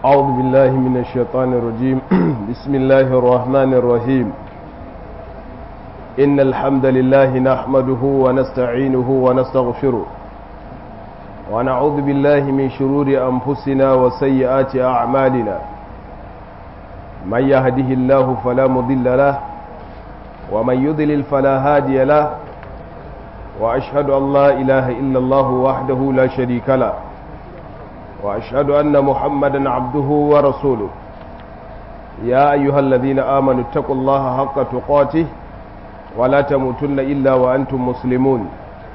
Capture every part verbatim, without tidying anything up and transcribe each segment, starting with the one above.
أعوذ بالله من الشيطان الرجيم بسم الله الرحمن الرحيم إن الحمد لله نحمده ونستعينه ونستغفره ونعوذ بالله من شرور أنفسنا وسيئات أعمالنا من يهده الله فلا مضل له ومن يضلل فلا هادي له وأشهد أن لا إله إلا الله وحده لا شريك له وأشهد أن محمدا عبده ورسوله يا أيها الذين آمنوا اتقوا الله حق تقاته ولا تموتن إلا وأنتم مسلمون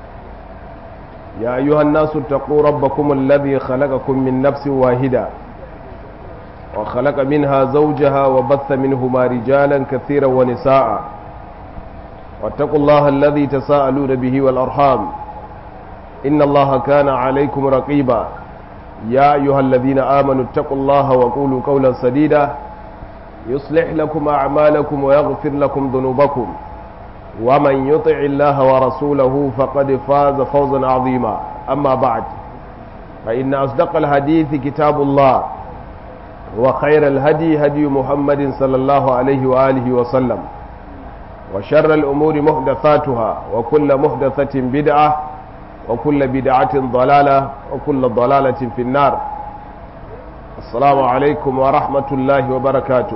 يا أيها الناس اتقوا ربكم الذي خلقكم من نفس واحدة وخلق منها زوجها وبث منهما رجالا كثيرا ونساء واتقوا الله الذي تساءلون به والأرحام إن الله كان عليكم رقيبا يا أيها الذين آمنوا اتقوا الله وقولوا قولا سديدا يصلح لكم أعمالكم ويغفر لكم ذنوبكم ومن يطع الله ورسوله فقد فاز فوزا عظيما أما بعد فإن أصدق الحديث كتاب الله وخير الهدي هدي محمد صلى الله عليه وآله وسلم وشر الأمور محدثاتها وكل محدثة بدعة وكل بدعة ضلالة وكل ضلالة في النار السلام عليكم ورحمة الله وبركاته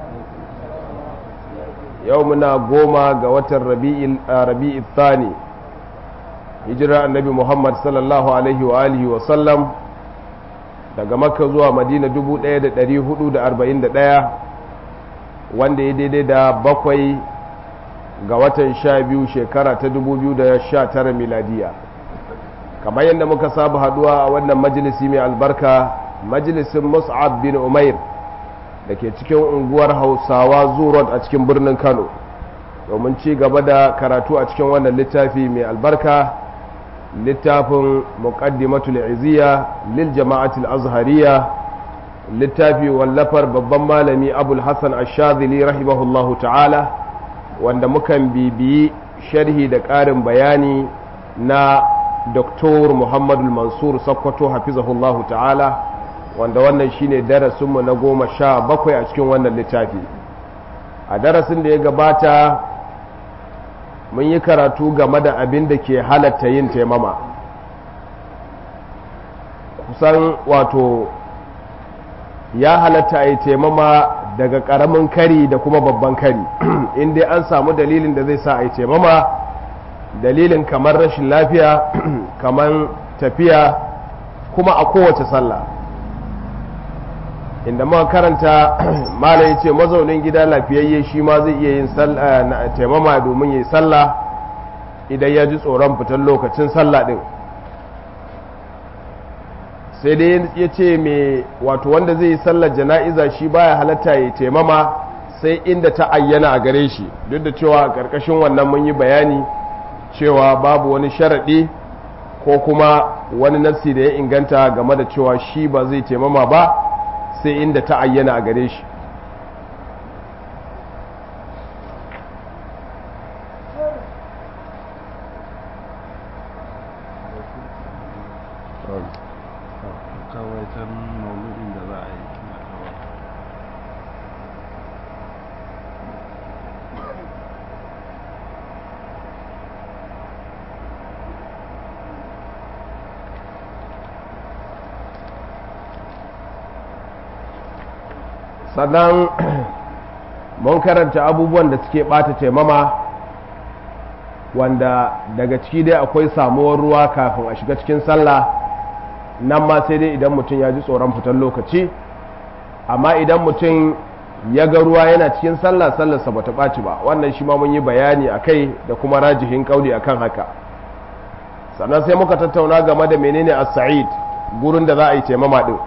يومنا قوما قوة الربيع, الربيع الثاني هجرة النبي محمد صلى الله عليه وآله وسلم daga Makka zuwa Madina dubu ɗaya da ɗari hudu da arba'in da ɗaya wanda ya daidai da bakwai ga watan sha biyu shekara ta dubu biyu da sha tara miladiya kamar yadda muka saba haduwa a wannan majalisi mai albarka majalisin Mus'ab bin Umair da ke cikin unguwar Hausawa Zurot a cikin birnin Kano domin ci gaba da karatu a cikin wannan littafi mai albarka littafin muqaddimatul izziya lil jama'atul azhariya littafi wallafar babban malami Abul Hasan Ash-Shadhili rahimahullahu ta'ala wanda mukan bibiyi sharhi da ƙarin bayani na Doktor Muhammadu Mansur Sakkwato hafizahullahu ta'ala wanda wannan shine darasinmu na goma sha bakwai a cikin wannan littafi a darasin da ya gabata mun yi karatu game da abin da ke halatta yin taimama kusan wato ya halatta a yi taimama daga ƙaramin kari da kuma babban kari inda an samu dalilin da zai sa a yi taimama dalilin kamar rashin lafiya kamar tafiya kuma a kowace sallah inda muka karanta malai ce mazaunin gida lafiyayye shi ma zai iya yin taimama domin yi sallah idan ya ji tsoron fitar lokacin sallah din sai dai ya ce mai wato wanda zai yi sallar jana'iza shi baya halatta ya taimama sai inda ta ayyana a gare shi duk da cewa a ƙarƙashin wannan mun yi bayani cewa babu wani sharaɗi ko kuma wani nassi da ya inganta game da cewa shi ba zai taimama ba sai inda ta ayyana a gare shi sannan mun karanta abubuwan da suke bata taimama wanda daga ciki dai akwai samuwar ruwa kafin a shiga cikin sallah nan ma sai dai idan mutum ya ji tsoron fitar lokaci amma idan mutum ya ga ruwa yana cikin sallah sallarsa bata ɓaci ba wannan shi ma mun yi bayani a kai da kuma rajihin kauli akan haka sannan sai muka tattauna game da menene as-sa'id gurin da za a yi taimama din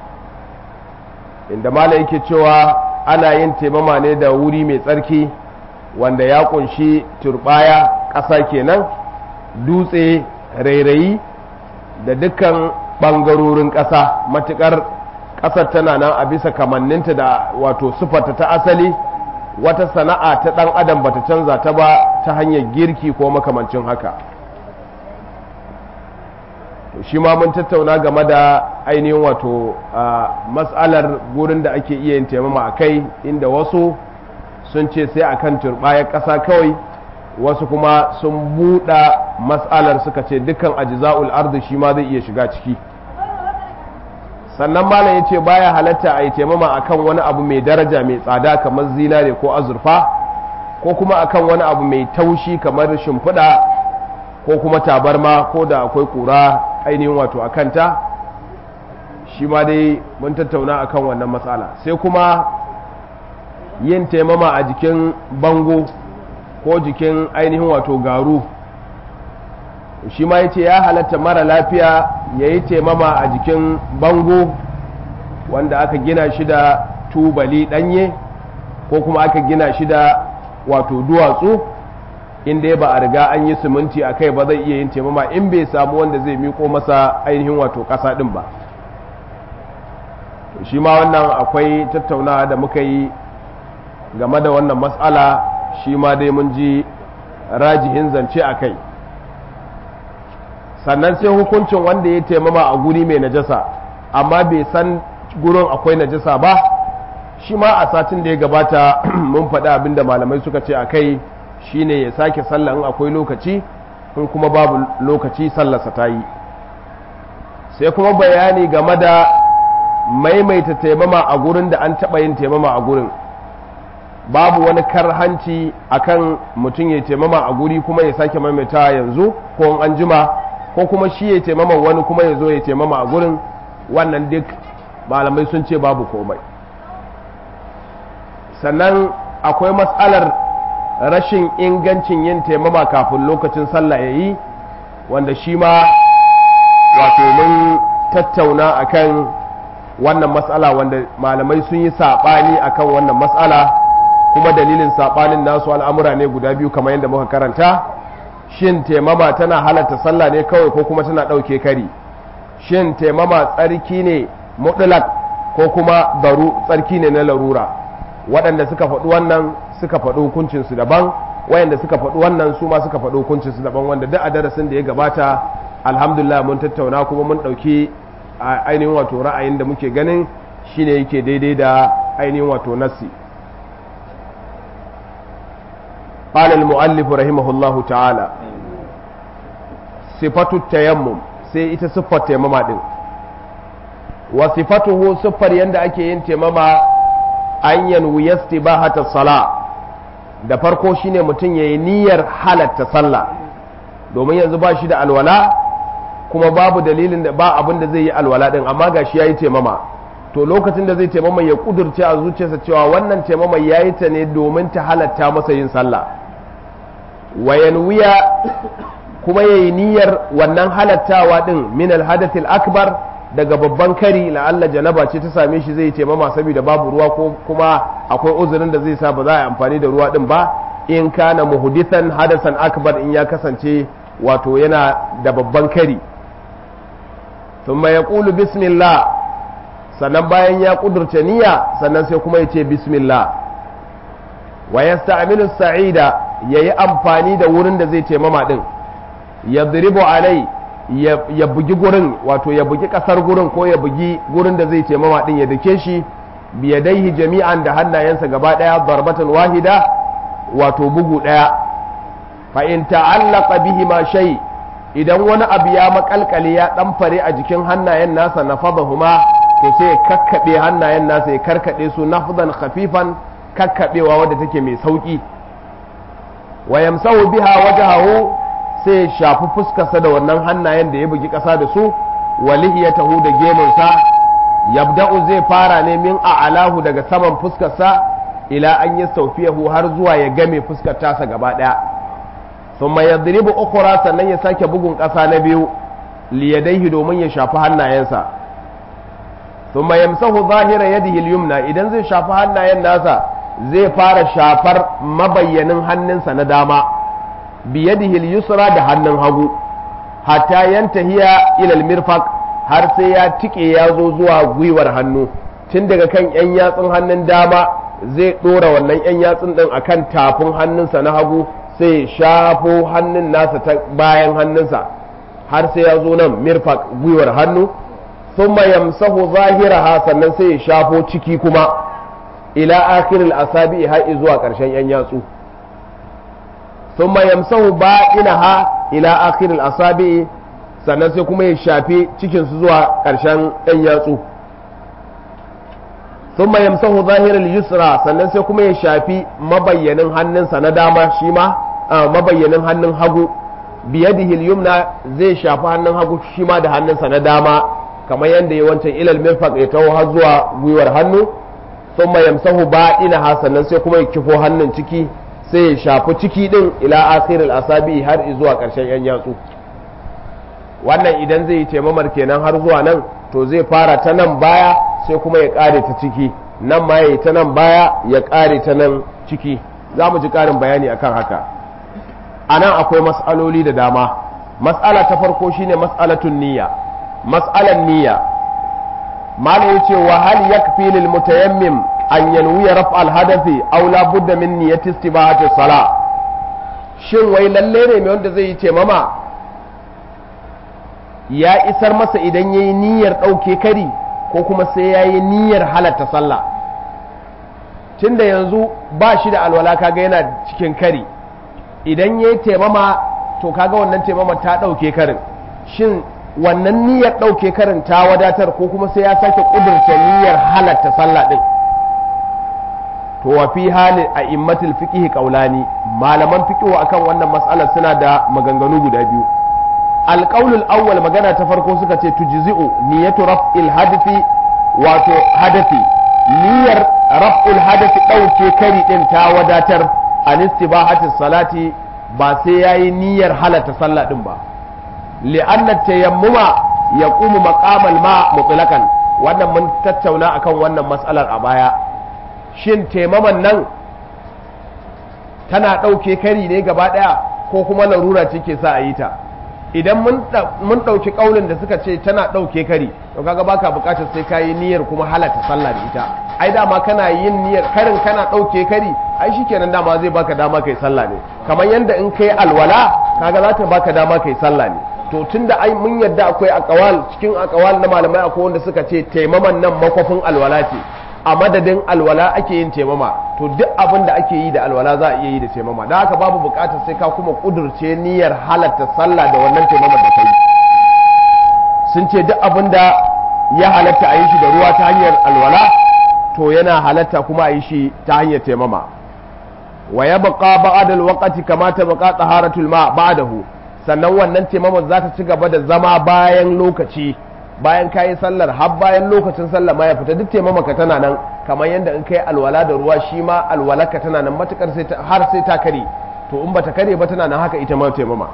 inda mala yake cewa ana yin taimama ne da wuri mai tsarki wanda ya kunshi turbaya ƙasa kenan dutse rairayi da dukkan ɓangarorin ƙasa matuƙar ƙasar tana nan a bisa kamanninta da wato sufarta ta asali wata sana'a ta ɗan adam bata canza ta ba ta hanyar girki ko makamancin haka shi ma mun tattauna game da ainihin wato mas'alar gurin da ake iya yin taimama a kai, inda wasu sun ce sai akan turbayar ƙasa kawai, wasu kuma sun buɗa mas'alar suka ce dukkan ajza'ul ardi shi ma zai iya shiga ciki. sannan malam ya ce baya halatta a yi taimama akan wani abu mai daraja mai tsada kamar zinare ko azurfa, ko kuma akan wani abu mai taushi kamar shimfiɗa ko kuma tabarma ko da akwai ƙura ainihin wato a kanta. shi ma dai mun tattauna akan wannan matsala. sai kuma yin taimama a jikin bango ko jikin ainihin wato garu, shi ma ya ce ya halatta mara lafiya ya yi taimama a jikin bango wanda aka gina shi da tubali ɗanye ko kuma aka gina shi da wato duwatsu, inda ba a riga an yi siminti a kai ba zai iya yin taimama in bai samu wanda zai miko masa ainihin wato ƙasa ɗin ba. shi ma wannan akwai tattaunawa da muka yi game da wannan matsala, shi ma dai mun ji rajihin zance a kai. sannan sai hukuncin wanda ya taimama a guri mai najasa amma bai san gurin akwai najasa ba, shi ma a satin da ya gabata mun faɗi abinda malamai suka ce a kai shine ya sake sallah in akwai lokaci, in kuma babu lokaci sallarsa ta yi. sai kuma bayani game da maimaita taimama a gurin da an taɓa yin taimama a gurin. babu wani karhanci akan mutum ya taimama a guri kuma ya sake maimaita yanzu ko an jima, ko kuma shi ya taimama wani kuma ya zo ya taimama a gurin, wannan duk malamai sun ce babu komai. sannan akwai matsalar rashin ingancin yin taimama kafin lokacin sallah ya yi, wanda shi ma wato mun tattauna akan wannan matsala, wanda malamai sun yi saɓani akan wannan matsala, kuma dalilin saɓanin nasu al'amura ne guda biyu kamar yadda muka karanta. shin taimama tana halatta sallah ne kawai ko kuma tana ɗauke kari? shin taimama tsarki ne mutlak ko kuma daru tsarki ne na larura? waɗanda suka faɗi wannan suka faɗi hukuncinsu daban, wayanda suka faɗi wannan su ma suka faɗi hukuncinsu daban, wanda duk a darasin da ya gabata alhamdulillah mun tattauna kuma mun ɗauki ainihin wato ra'ayin da muke ganin shine yake daidai da ainihin wato nassi. قال المؤلف رحمه الله تعالى صفة التيمم sai ita siffar taimama din, wa sifatuhu siffar yanda ake yin taimama an yanwi istibahata sala, da farko shine mutum yayi niyyar halatta sallah, domin yanzu ba shi da alwala kuma babu dalilin da ba abin da zai yi alwala din, amma gashi yayi taimama. to lokacin da zai taimama ya kudurce a zuciyarsa cewa wannan taimama yayi ta ne domin ta halatta masa yin sallah, wayanwiya kuma yayi niyyar wannan halattawa din min alhadathil akbar, daga babban kari la'alla janaba ce ta same shi zai taimama saboda babu ruwa ko kuma akwai uzurin da zai sa ba za a yi amfani da ruwa din ba, in kana muhdithan hadasan akbar, in ya kasance wato yana da babban kari. thumma yaqulu bismillah, sannan bayan ya kudurce niyya sannan sai kuma ya ce bismillah. wa yasta'milu sa'ida, yayi amfani da wurin da zai taimama din, yadribu alai, ya bugi gurin, wato ya bugi kasar gurin ko ya bugi gurin da zai taimama din ya dake shi, biyadaihi jami'an, da hannayensa gaba daya, darbatan wahida, wato bugu daya. fa in ta'allaqa bihi ma shay, idan wani abu ya makalkale ya dan fare a jikin hannayen nasa, nafadahuma, to sai ya kakkabe hannayen nasa, ya karkade su nafdan khafifan, kakkabewa wadda take mai sauki. wa yamsahu biha wajhahu, sai ya shafi fuskarsa da wannan hannayen da ya bugi ƙasa da su, wa lihiyatahu, da gemunsa. yabda'u, zai fara ne min a'alahu, daga saman fuskarsa, ila an yastawfiyahu, har zuwa ya game fuskar tasa gaba daya. thumma yadribu ukhra, sannan ya sake bugun ƙasa na biyu, liyadaihi, domin ya shafi hannayensa. thumma yamsahu zahira yadihi al-yumna, idan zai shafi hannayen nasa zai fara shafar mabayyanin hannunsa na dama, biyadihi al-yusra, da hannun hagu, hatta yantahiya ila al-mirfaq, har sai ya tike ya zo zuwa gwiwar hannu. tun daga kan yan yatsun hannun dama zai dora wannan yan yatsun din akan tafin hannunsa na hagu, sai shafo hannun nasa ta bayan hannunsa, har sai ya zo nan mirfaq gwiwar hannu thumma yamsahu zahiraha sannan sai ya shafo ciki kuma ila akhiril asabi har zuwa karshen yan yatsu thumma yamsahu ba'inaha ila akhiril asabi sannan sai kuma ya shafe cikin su zuwa karshen yan yatsu thumma yamsahu zahiral yusra sannan sai kuma ya shafi mabayyanin hannunsa na dama shi ma mabayyanin hannun hagu biyadihi al-yumna zai shafi hannun hagu shi ma da hannunsa na dama kamar yadda ya wancan ilal mirfaq ya taho har zuwa gwiwar hannu thumma yamsahu ba'inaha sannan sai kuma ya kifo hannun ciki sai ya shafi ciki din ila akhiril asabi har zuwa karshen yan yatsu wannan idan zai yi taimamar kenan har zuwa nan to zai fara ta nan baya sai kuma ya kare ta ciki nan ma ya ta nan baya ya kare ta nan ciki za mu ji karin bayani akan haka a nan akwai mas'aloli da dama mas'ala ta farko shine mas'alatun niyya mas'alan niyya malam yace wa hal yakfi lil mutayammim an yanwiya raf al hadathi aw la budda min niyyati istibahati salah shin wai lalle ne mai wanda zai yi taimama ya isar masa idan yayi niyyar dauke kari ko kuma sai yayi niyyar halatta sallah tunda yanzu ba shi da alwala kaga yana cikin kari idan yayi taimama to kaga wannan taimama ta dauke karin shin wannan niyyar dauke karin ta wadatar ko kuma sai ya sake kudurta niyyar halatta sallah din to wa fi hali a immatul fiqh qaulani malaman fiqh akan wannan mas'alar suna da maganganu guda biyu alqaulul awwal magana ta farko suka ce tujzi'u niyyatu raf'il hadathi wato hadathi niyyar raf'ul hadathi dauke kari din ta wadatar an istibahati salati ba sai yayi niyyar halatta sallah din ba li'anna tayammuma yaqumu maqamal ma mutlaqan wannan mun tattauna akan wannan mas'alar a baya shin taimaman nan tana ɗauke kari ne gaba ɗaya ko kuma larura ce ke sa a yi ta idan mun ɗauki ƙaunin da suka ce tana ɗauke kari to kaga baka buƙatar sai ka yi niyyar kuma halatta sallah da ita ai dama kana yin niyyar karin kana ɗauke kari ai shikenan dama zai baka dama kai sallah ne kamar yanda in kai alwala kaga za ta baka dama kai sallah ne to tunda ai mun yadda akwai akawal cikin akawal na malamai akwai wanda suka ce taimaman nan makwafin alwala ce a madadin alwala ake yin taimama to duk abin da ake yi da alwala za a iya yi da taimama don haka babu bukatar sai ka kuma kudurce niyyar halatta sallah da wannan taimamar da kai sun ce duk abin da ya halatta a yi shi da ruwa ta hanyar alwala to yana halatta kuma a yi shi ta hanyar taimama wa ya baka ba'da alwaqti kama ta baka taharatul ma ba'dahu sannan wannan taimamar za ta ci gaba da zama bayan lokaci bayan kayi sallar har bayan lokacin sallar ma ya fita duk taimamaka tana nan kamar yadda in kai alwala da ruwa shi ma alwalaka tana nan matukar sai har sai ta kare to in bata kare ba tana nan haka ita ma taimama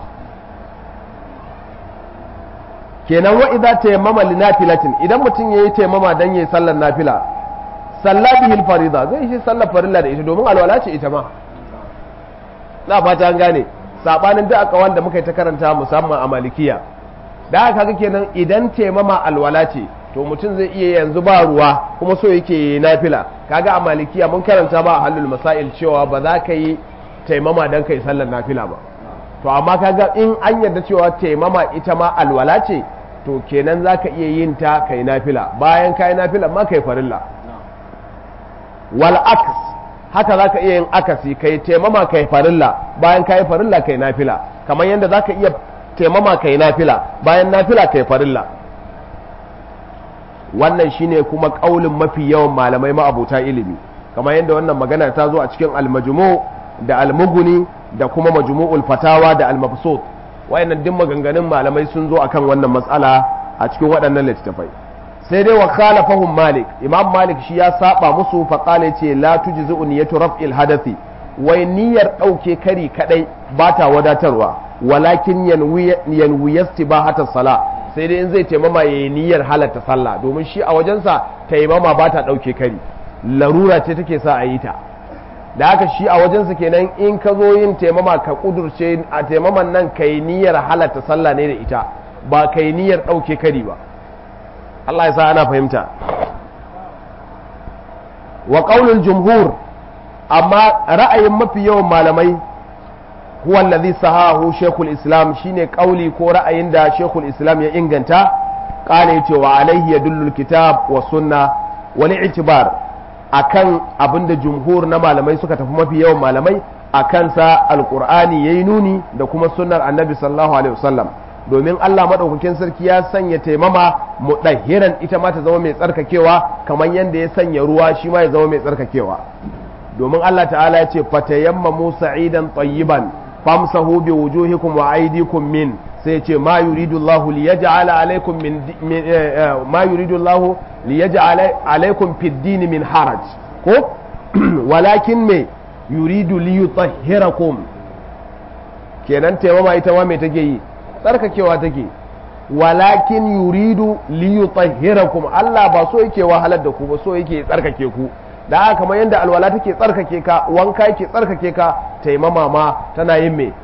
kenan wa idza tayammama li nafilatin idan mutum yayi taimama dan yayi sallar nafila salla bihi farida zai shi sallar farilla da ita domin alwala ce ita ma na fata an gane sabanin duk akawan da muka yi ta karanta musamman a malikiya da haka kaga kenan idan taimama alwala ce to mutum zai iya yanzu ba ruwa kuma so yake nafila kaga a malikiya mun karanta ba a halul masail cewa ba za ka yi taimama dan kai sallar nafila ba to amma kaga in an yarda cewa taimama ita ma alwala ce to kenan za ka iya yin ta kai nafila bayan kai nafila ma kai farilla wal aks haka za ka iya yin akasi kai taimama kai farilla bayan kai farilla kai nafila kamar yadda za ka iya taimama kai nafila bayan nafila kai farilla wannan shine kuma kaulin mafi yawan malamai ma'abuta ilimi kamar yadda wannan magana ta zo a cikin al-majmu da al-mughni da kuma majmu'ul fatawa da al-mabsut wayannan duk maganganun malamai sun zo akan wannan matsala a cikin waɗannan littattafai sai dai wa khalafahum malik imam malik shi ya saba musu fa qala yace la tujzu niyyatu raf'il hadathi wai niyyar dauke kari kadai ba ta wadatarwa walakin yanwi istibahata sala sai dai in zai taimama yayi niyyar halatta sallah domin shi a wajensa taimama ba ta dauke kari larura ce take sa a yi ta da haka shi a wajensa kenan in ka zo yin taimama ka kudurce a taimaman nan kai niyyar halatta sallah ne da ita ba kai niyyar dauke kari ba Allah ya sa ana fahimta wa qaulul jumhur amma ra'ayin mafi yawan malamai huwa alladhi sahahu shaykhul islam shine kauli ko ra'ayin da shaykhul islam ya inganta qala yace wa alaihi yadullu alkitab wa sunna wal i'tibar akan abinda jumhur na malamai suka tafi mafi yawan malamai akan sa alqur'ani yayi nuni da kuma sunnar annabi sallallahu alaihi wasallam domin Allah madaukakin sarki ya sanya taimama mudahhiran ita ma ta zama mai tsarkakewa kamar yanda ya sanya ruwa shi ma ya zama mai tsarkakewa domin Allah ta'ala ya ce fatayammamu sa'idan tayyiban famsahu bi wujuhikum wa aydikum min sai ce ma yuridu Allahu liyaj'ala alaykum min ma yuridu Allahu liyaj'ala alaykum fid din min haraj ko walakin me yuridu liyutahhirakum kenan taimama ita ma me take yi tsarkakewa take walakin yuridu liyutahhirakum Allah ba so yake wahalar da ku ba so yake tsarkake ku da haka kamar yadda alwala take tsarkake ka wanka yake tsarkake ka taimama ma tana yin me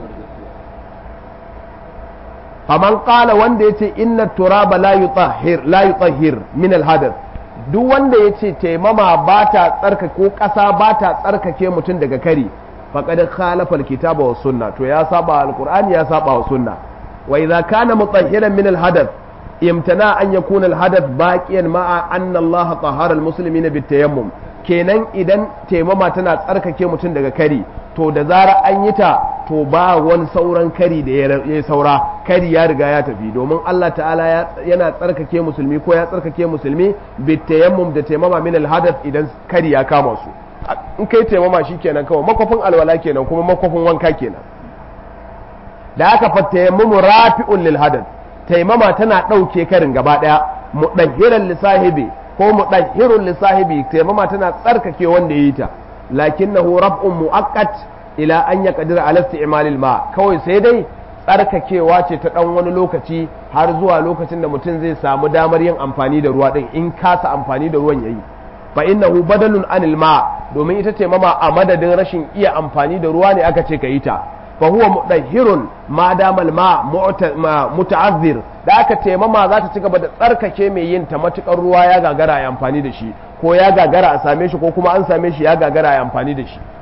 faman qala wanda yace inna turaba la yutahhir la yutahhir min alhadath duk wanda yace taimama ba ta tsarkake ko kasa ba ta tsarkake mutum daga kari faqad khalafa alkitaba was sunna to ya saba alqur'ani ya saba wa sunna wa idza kana mutahhiran min alhadath imtana an yakuna alhadath baqiyan ma'a anna Allah tahara almuslimina bitayammum kenan idan taimama tana tsarkake mutum daga kari to da zara an yi ta to ba wani sauran kari da ya saura kari ya riga ya tafi domin Allah ta'ala yana tsarkake musulmi ko ya tsarkake musulmi bitayammum da taimama min alhadath idan kari ya kama su in kai taimama shikenan kawai makofin alwala kenan kuma makofin wanka kenan da aka fatayammumu rafi'un lil hadath taimama tana ɗauke karin gaba ɗaya muɗahhiran lisahibi ko muɗahhirun lisahibi taimama tana tsarkake wanda ya yi ta lakinnahu raf'un mu'aqqat ila an yaqdir ala isti'malil ma kawai sai dai tsarkakewa ce ta ɗan wani lokaci har zuwa lokacin da mutum zai samu damar yin amfani da ruwa ɗin in kasa amfani da ruwan yayi fa innahu badalun anil ma domin ita taimama a madadin rashin iya amfani da ruwa ne aka ce ka yi ta فهو مطهر ما دام الماء متعذر da aka taimama za ta ci gaba da tsarkake mai yin ta matukar ruwa ya gagara ya amfani da shi ko ya gagara a same shi ko kuma an same shi ya gagara ya amfani da shi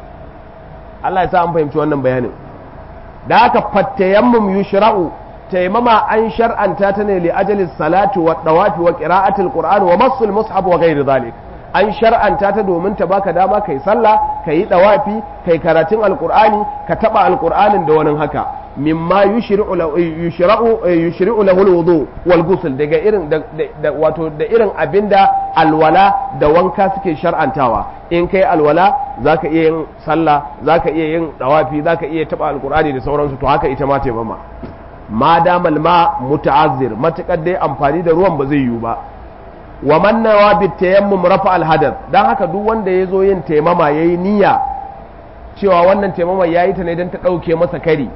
Allah ya sa an fahimci wannan bayanin da aka fattayammum yushra'u taimama an shar'anta ta ne li ajali salati wa dawafi wa qira'ati alquran wa massul mushaf wa ghairi dhalik an shar'anta ta domin ta baka dama kai sallah kai dawafi kai karatun alqur'ani ka taba alqur'anin da wani haka mimma yushri'u yushra'u yushri'u lahu alwudu wal ghusl daga irin da wato da irin abinda alwala da wanka suke shar'antawa in kai alwala zaka iya yin sallah zaka iya yin dawafi zaka iya taba alqur'ani da sauransu to haka ita ma taimama ma damal ma muta'azzir matakar dai amfani da ruwan ba zai yiwu ba wa man nawa bi tayammum rafa al hadath dan haka duk wanda yazo yin taimama yayi niyya cewa wannan taimama yayi ta ne dan ta dauke masa kari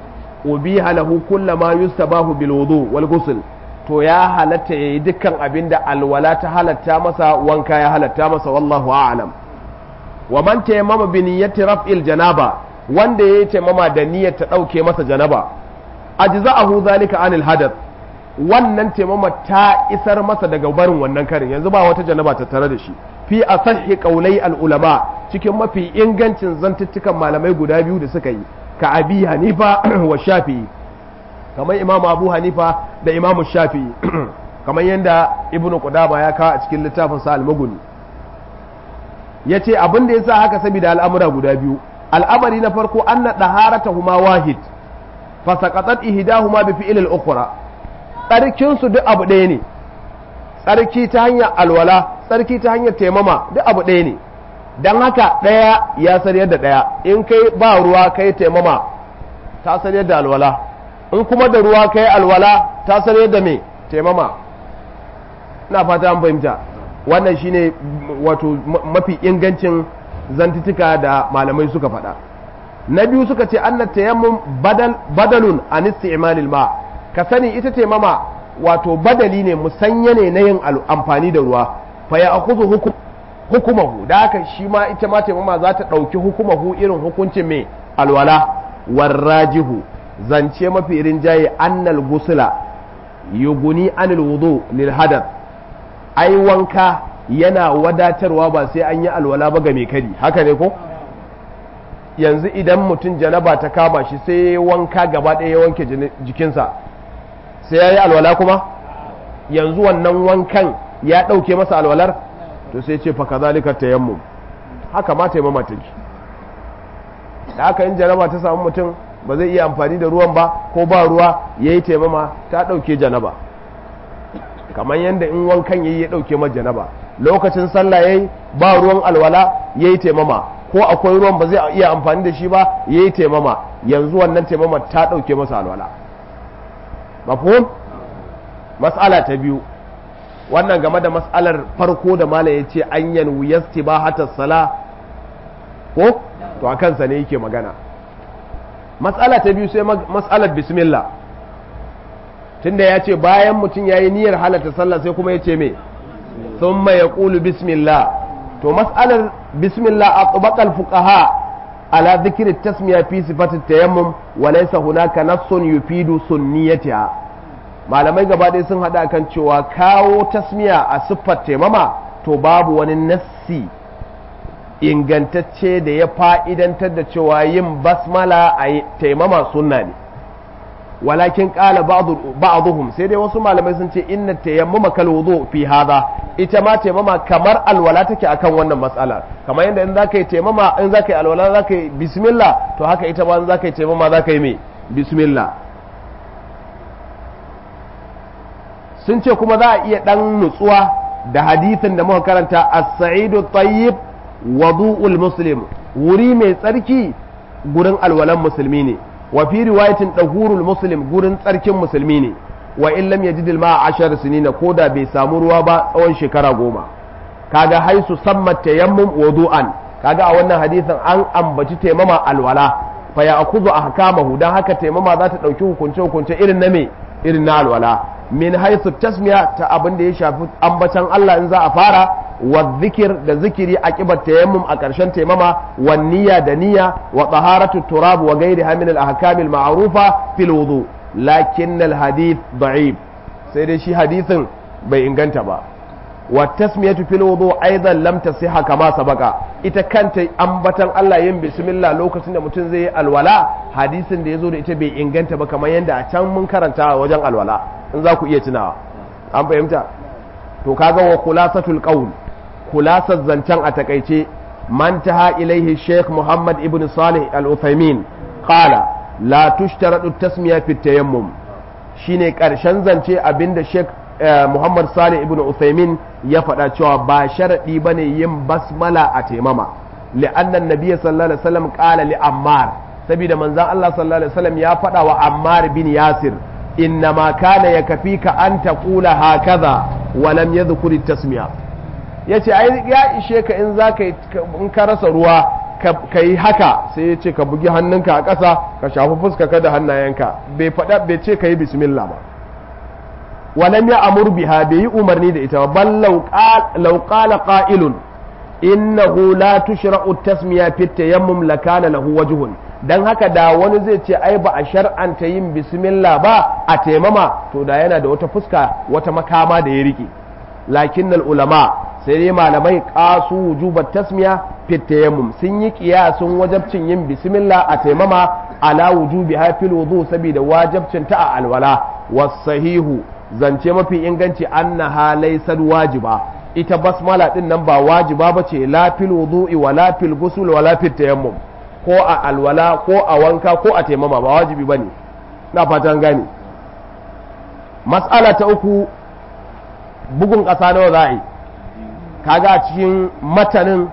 ubiha lahu kullama yustabahu bil wudu wal ghusl to ya halatta yayi dukkan abinda alwala ta halatta masa wanka ya halatta masa wallahu a'lam wa man tayammama bi niyyati raf'il janaba wanda yayi taimama da niyyar ta dauke masa janaba ajza'ahu zalika anil hadath wannan taimama ta isar masa daga barin wannan karin yanzu ba wata janaba ta tare da shi fi asahhi qaulai al ulama cikin mafi ingancin zantuttukan malamai guda biyu da suka yi ka abi hanifa wa shafi'i kamar imamu abu hanifa da imamu shafi'i kamar yadda ibnu qudama ya kawo a cikin littafin sa al-mughni yace abin da yasa haka saboda al'amura guda biyu al'amari na farko anna daharatahuma wahid fa saqatat ihdahuma bi fi'l al-ukhra tsarkin su duk abu ɗaya ne tsarki ta hanyar alwala tsarki ta hanyar taimama duk abu ɗaya ne dan haka ɗaya ya sariyar da ɗaya in kai ba ruwa kai taimama ta sariyar da alwala in kuma da ruwa kai alwala ta sariyar da me taimama ina fata an fahimta wannan shine wato mafi ingancin zantutuka da malamai suka faɗa na biyu suka ce annat tayammum badal badalun an isti'malil ma ka sani ita taimama wato badali ne musanya ne na yin amfani da ruwa fa ya akhudhu hukum hukumahu da haka shi ma ita ma taimama za ta ɗauki hukumahu irin hukuncin mai alwala warrajihu zance mafi rinjaye annal gusula yuguni anil wudu lil hadath ai wanka yana wadatarwa ba sai an yi alwala ba ga mai kari haka ne ko yanzu idan mutum janaba ta kama shi sai ya wanka gaba ɗaya ya wanke jikinsa sai ya yi alwala kuma yanzu wannan wankan ya ɗauke masa alwalar to sai ce fa kazalika tayammum haka ma taimama take da haka in janaba ta samu mutum ba zai iya amfani da ruwan ba ko ba ruwa yayi taimama ta ɗauke janaba kamar yadda in wankan yayi ya ɗauke masa janaba lokacin sallah yayi ba ruwan alwala yayi taimama ko akwai ruwan ba zai iya amfani da shi ba yayi taimama yanzu wannan taimama ta ɗauke masa alwala mafhum mas'ala ta biyu wannan game da mas'alar farko da malam ya ce an yanwu yastibahata sala ko to a kansa ne yake magana mas'ala ta biyu sai mas'alar bismillah tunda ya ce bayan mutum ya yi niyyar halatta sallah sai kuma ya ce me thumma yaqulu bismillah to mas'alar bismillah atbaqal fuqaha ala dhikri tasmiya fi sifati tayammum wa laysa hunaka nassun yufidu sunniyatiha malamai gaba ɗaya sun haɗa kan cewa kawo tasmiya a siffar taimama to babu wani nassi ingantacce da ya fa'idantar da cewa yin basmala a taimama sunna ne walakin ƙala ba'aduhum sai dai wasu malamai sun ce inna tayammuma kal wudu fi hada ita ma taimama kamar alwala take akan wannan matsala kamar yadda in zaka yi taimama in zaka yi alwala zaka yi bismillah to haka ita ma in zaka yi taimama zaka yi me bismillah sun ce kuma za a iya ɗan nutsuwa da hadithin da muka karanta as-sa'idu tayyib wudu'ul muslim wuri mai tsarki gurin alwalan musulmi ne wa fi riwayatin dahurul muslim gurin tsarkin musulmi ne wa in lam yajid al-ma'a ashar sinina koda bai samu ruwa ba tsawon shekara goma kaga haisu samma tayammum wudu'an kaga a wannan hadithin an ambaci taimama alwala fa ya akuzu ahkamahu dan haka taimama za ta dauki hukunce hukunce irin na me irin na alwala min haisu tasmiya ta abin da ya shafi ambatan Allah in za a fara wa zikir da zikiri a kibar tayammum a ƙarshen taimama wa niyya da niyya wa taharatu turab wa ghairiha min al-ahkam al-ma'rufa fil wudu lakin al-hadith da'if sai dai shi hadithin bai inganta ba wa tasmiyatu fil wudu aidan lam tasihha kama sabaka ita kanta ambatan Allah yin bismillah lokacin da mutum zai yi alwala hadisin da yazo da ita bai inganta ba kamar yanda a can mun karanta wajen alwala in za ku iya tunawa an fahimta to kaga wa khulasatul qawl khulasar zancen a takaice man taha ilaihi sheikh muhammad ibn salih al-uthaymin qala la tushtaratu tasmiya fi tayammum shine karshen zance abinda sheikh muhammad salih ibn uthaymin ya faɗa cewa ba sharadi bane yin basmala a taimama li'anna an-nabiy sallallahu alaihi wasallam qala li ammar saboda manzon Allah sallallahu alaihi wasallam ya faɗa wa ammar bin yasir إنما كان يكفيك أن تقول هكذا ولم يذكر التسمية yace ai ya ishe ka in za ka in ka rasa ruwa ka yi haka sai ya ce ka bugi hannunka a ƙasa ka shafi fuska ka da hannayenka bai faɗa bai ce ka yi bismillah ba walam ya amur biha bai yi umarni da ita ba bal law qala qa'ilun innahu la tushra'u tasmiya fi tayammum lakana lahu wajhun dan haka da wani zai ce ai ba a shar'anta yin bismillah ba a taimama to da yana da wata fuska wata makama da ya rike lakinnal ulama sai dai malamai qasu wujubat tasmiya fi tayammum sun yi qiyasun wajabcin yin bismillah a taimama ala wujubi hafil wudu saboda wajibcin ta a alwala wasahihu zance mafi inganci annaha laysat wajiba ita basmala din nan ba wajiba bace la fil wudu'i wala fil ghusl wala fit tayammum ko a alwala ko a wanka ko a taimama ba wajibi bane na fatan gane mas'ala ta uku bugun ƙasa nawa za a yi kaga a cikin matanin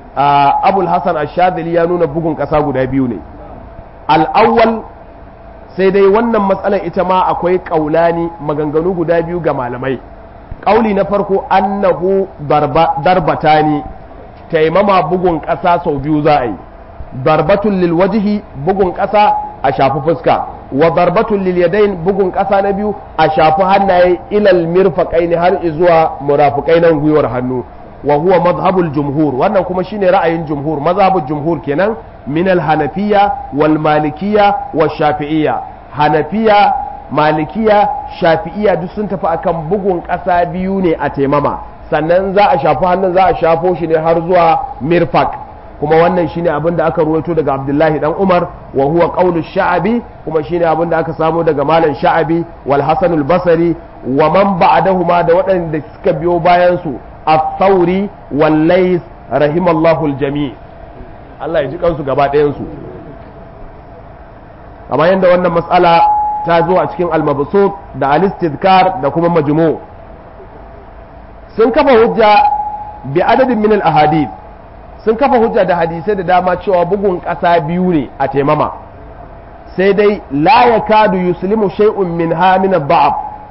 abul hasan ash-shadili ya nuna bugun ƙasa guda biyu ne al-awwal sai dai wannan matsalar ita ma akwai kaulani maganganu guda biyu ga malamai kauli na farko annahu darbatani taimama bugun ƙasa sau biyu za a yi darbatun lil wajhi bugun ƙasa a shafi fuska wa darbatun lil yadayn bugun ƙasa na biyu a shafi hannaye ilal mirfaqaini har zuwa murafiqai nan gwiwar hannu wa huwa madhhabul jumhur wannan kuma shine ra'ayin jumhur mazhabul jumhur kenan min al hanafiyya wal malikiyya wash shafi'iyya hanafiya malikiya shafi'iyya duk sun tafi akan bugun ƙasa biyu ne a taimama sannan za a shafi hannun za a shafo shi ne har zuwa mirfaq kuma wannan shine abin da aka ruwaito daga Abdullahi dan Umar wa huwa qawlu Sha'abi kuma shine abin da aka samu daga malam Sha'abi wal Hasan al Basri wa man ba'dahuma da waɗanda suka biyo bayan su al-Thawri wal Lays rahimallahu al jami' Allah ya ji kansu gaba ɗayan su kamar yadda wannan mas'ala ta zo a cikin al-Mabsut da al-Istidkar da kuma Majmu' sun kafa hujja bi adadin min al-ahadith sun kafa hujja da hadisai da dama cewa bugun ƙasa biyu ne a taimama sai dai la yakadu yuslimu shay'un min ha min ad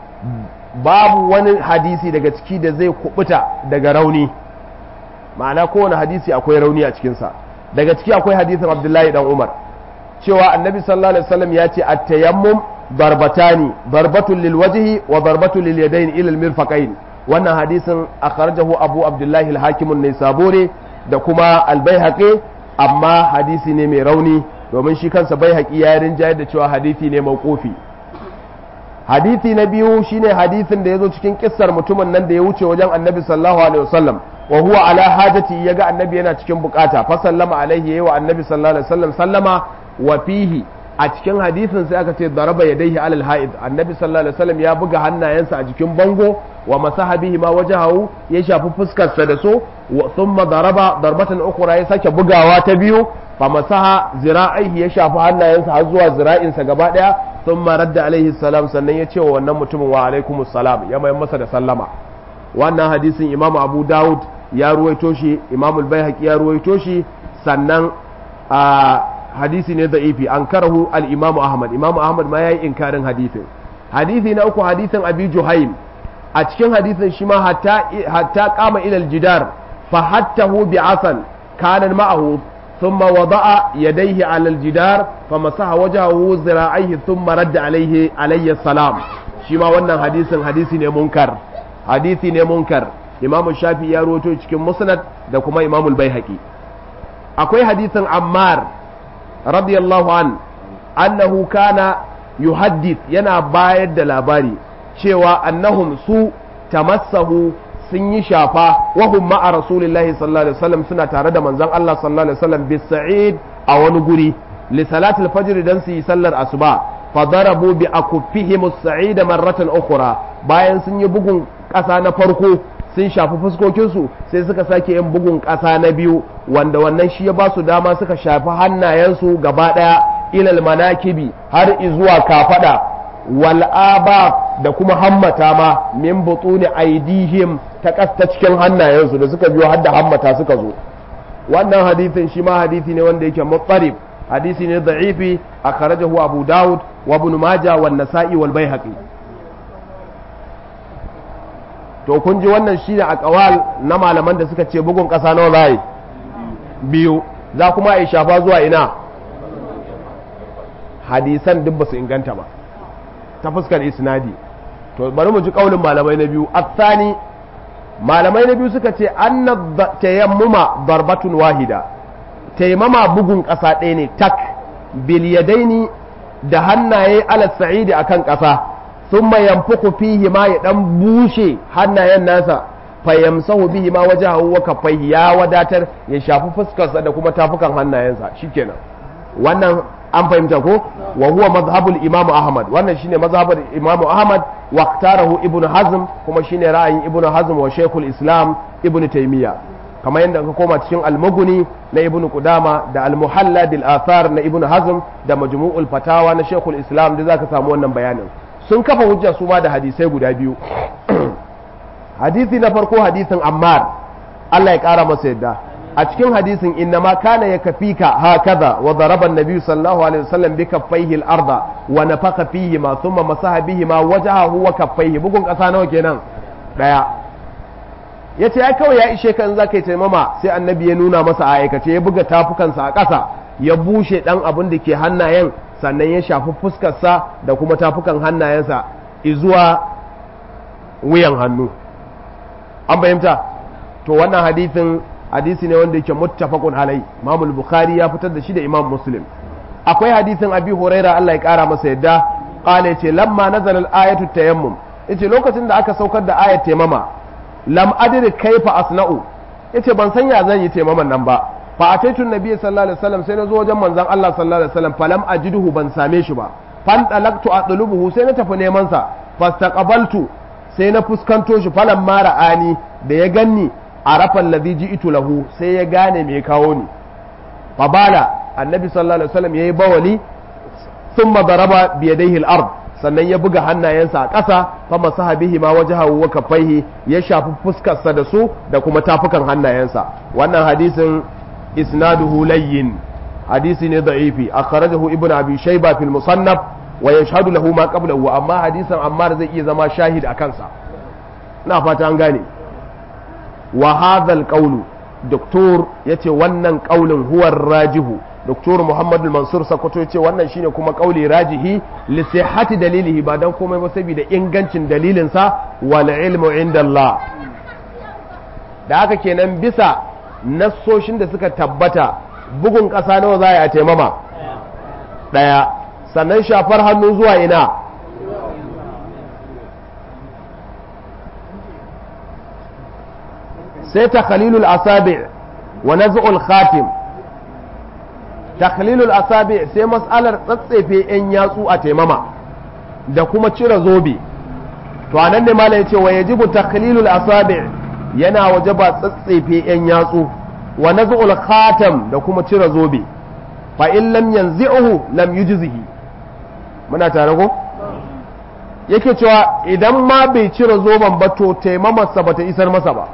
babu wani hadisi daga ciki da zai kubuta daga rauni ma'ana kowane hadisi akwai rauni a cikinsa daga ciki akwai hadisin Abdullahi dan Umar cewa annabi sallallahu alaihi wasallam ya ce at-tayammum darbatani darbatun lil wajhi wa darbatun lil yadayn ila al-mirfaqayn wannan hadisin akhrajahu Abu Abdullahi al-Hakim an-Naisaburi da kuma al-Baihaqi amma hadisi ne mai rauni domin shi kansa Baihaqi ya rinjaye da cewa hadisi ne mauqufi hadisi na biyu shine hadisin da yazo cikin kissar mutumin nan da ya wuce wajen annabi sallallahu alaihi wasallam wa huwa ala hajati yaga annabi yana cikin bukata fa sallama alaihi yayi wa annabi sallallahu alaihi wasallam sallama wa fihi a cikin hadisin sai aka ce daraba yadayhi alal ha'id annabi sallallahu alaihi wasallam ya buga hannayensa a jikin bango wa masaha bihi ma wajahu ya shafi fuskarsa da so wa thumma daraba darbatan ukhra ya sake bugawa ta biyu fa masaha zira'ihi ya shafi hannayensa har zuwa zira'insa gaba daya thumma radda alaihi salam sannan ya ce wa wannan mutumin wa alaikumus salam ya mai masa da sallama wannan hadisin imam abu daud ya ruwaito shi imam al-baihaqi ya ruwaito shi sannan a hadisi ne da'ifi an karahu al-imamu ahmad imamu ahmad ma yayi inkarin hadisin hadisi na uku hadisin abi juhaym a cikin hadisin shi ma hatta hatta qama ila al-jidar fa hattahu bi'asan kana ma'ahu thumma wada'a yadayhi 'ala al-jidar fa masaha wajhahu zira'aihi thumma radda alayhi alayhi salam shi ma wannan hadisin hadisi ne munkar hadisi ne munkar imamu shafi ya rawaito cikin musnad da kuma imamu al-baihaqi akwai hadisin ammar radiyallahu an annahu kana yuhaddith yana bayar da labari cewa annahum su tamassahu sun yi shafa wahum ma'a rasulillahi sallallahu alaihi wasallam suna tare da manzon Allah sallallahu alaihi wasallam bis sa'id a wani guri li salatil fajr dan su yi sallar asuba fa darabu bi akuffihim as-sa'id marratan ukhra bayan sun yi bugun kasa na farko sun shafi fuskokinsu sai suka sake yin bugun ƙasa na biyu wanda wannan shi ya ba su dama suka shafi hannayensu gaba ɗaya ilal manakibi har izuwa kafada wal aba da kuma hammata ma min butuni aidihim ta kasta cikin hannayensu da suka biyo har da hammata suka zo wannan hadisin shi ma hadisi ne wanda yake mutsarib hadisi ne da'ifi akhrajahu abu daud wa ibn majah wa an-nasa'i wal baihaqi to kun ji wannan shine a kawal na malaman da suka ce bugun ƙasa nawa za biyu za kuma a yi shafa zuwa ina hadisan duk ba su inganta ba ta fuskar isnadi to bari mu ji kaulin malamai na biyu athani malamai na biyu suka ce anna tayammuma darbatun wahida tayammama bugun ƙasa ɗaya ne tak bil yadaini da hannaye ala sa'idi akan ƙasa ثم ينفخ فيه ما يدن bushe hannayen nasa fayamsahu bihi ma wajahu wa kaffaihi ya wadatar ya shafi fuskarsa da kuma tafukan hannayensa shikenan wannan an fahimta ko wa huwa mazhabul imam ahmad wannan shine mazhabul imam ahmad wa iktarahu ibn hazm kuma shine ra'ayin ibn hazm wa shaykhul islam ibn taymiya kamar yadda ka koma cikin al-mughni na ibn qudama da al-muhalla bil athar na ibn hazm da majmu'ul fatawa na shaykhul islam da zaka samu wannan bayanin sun kafa hujja su ma da hadisai guda biyu hadisi na farko hadisin ammar Allah ya kara masa yadda a cikin hadisin inna ma kana yakfika hakaza wa daraba an-nabi sallallahu alaihi wasallam bi kaffaihi al-arda wa nafaka fihi ma thumma masaha bihi ma wajahahu wa kaffaihi bugun kasa nawa kenan daya yace ai kawai ya ishe kan zaka yi taimama sai annabi ya nuna masa a aikace ya buga tafukansa a ƙasa ya bushe dan abin da ke hannayen sannan ya shafi fuskarsa da kuma tafukan hannayensa izuwa wuyan hannu an fahimta to wannan hadisin hadisi ne wanda yake muttafaqun alai Imam al-Bukhari ya fitar da shi da Imam Muslim akwai hadisin Abi Huraira Allah ya kara masa yadda qala yace lamma nazala al-ayatu tayammum yace lokacin da aka saukar da ayat tayammama lam adri kaifa asna'u yace ban san ya zan yi taimaman nan ba fa ataitu nabiy sallallahu alaihi wasallam sai na zo wajen manzon Allah sallallahu alaihi wasallam falam ajiduhu ban same shi ba fan dalaktu atlubuhu sai na tafi neman sa fastaqabaltu sai na fuskanto shi falan mara ani da ya ganni arafa alladhi ji'tu lahu sai ya gane me kawo ni fa bala annabi sallallahu alaihi wasallam yayi bawali thumma daraba bi yadayhi al-ard sannan ya buga hannayensa a ƙasa fa masaha bihi ma wajhahu wa kaffaihi ya shafi fuskarsa da su da kuma tafukan hannayensa wannan hadisin isnaduhu layyin hadisi ne da'ifi akhrajahu ibnu abi shayba fil musannaf wa yashhadu lahu ma qablahu amma hadisin ammar zai iya zama shahid a kansa ina fata an gane wa hadha al-qawlu doktor yace wannan qaulin huwa rajihu doktor muhammad al-mansur sakoto yace wannan shine kuma qauli rajihi li sihhati dalilihi ba dan komai ba saboda ingancin dalilin sa wal ilmu inda Allah da haka kenan bisa nassoshin da suka tabbata bugun kasa nawa za a taimama daya sannan shafar hannu zuwa ina sai takhalilul asabi wa naz'ul khatim takhalilul asabi sai mas'alar tsatsefe yan yatsu a taimama da kuma cire zobe to anan ne malai yace wa yajibu takhalilul asabi yana wajaba tsatsefe yan yatsu wa naz'ul khatam da kuma cire zobe fa in lam yanzi'uhu lam yujzihi muna tare ko yake cewa idan ma bai cire zoben ba to taimamarsa bata isar masa ba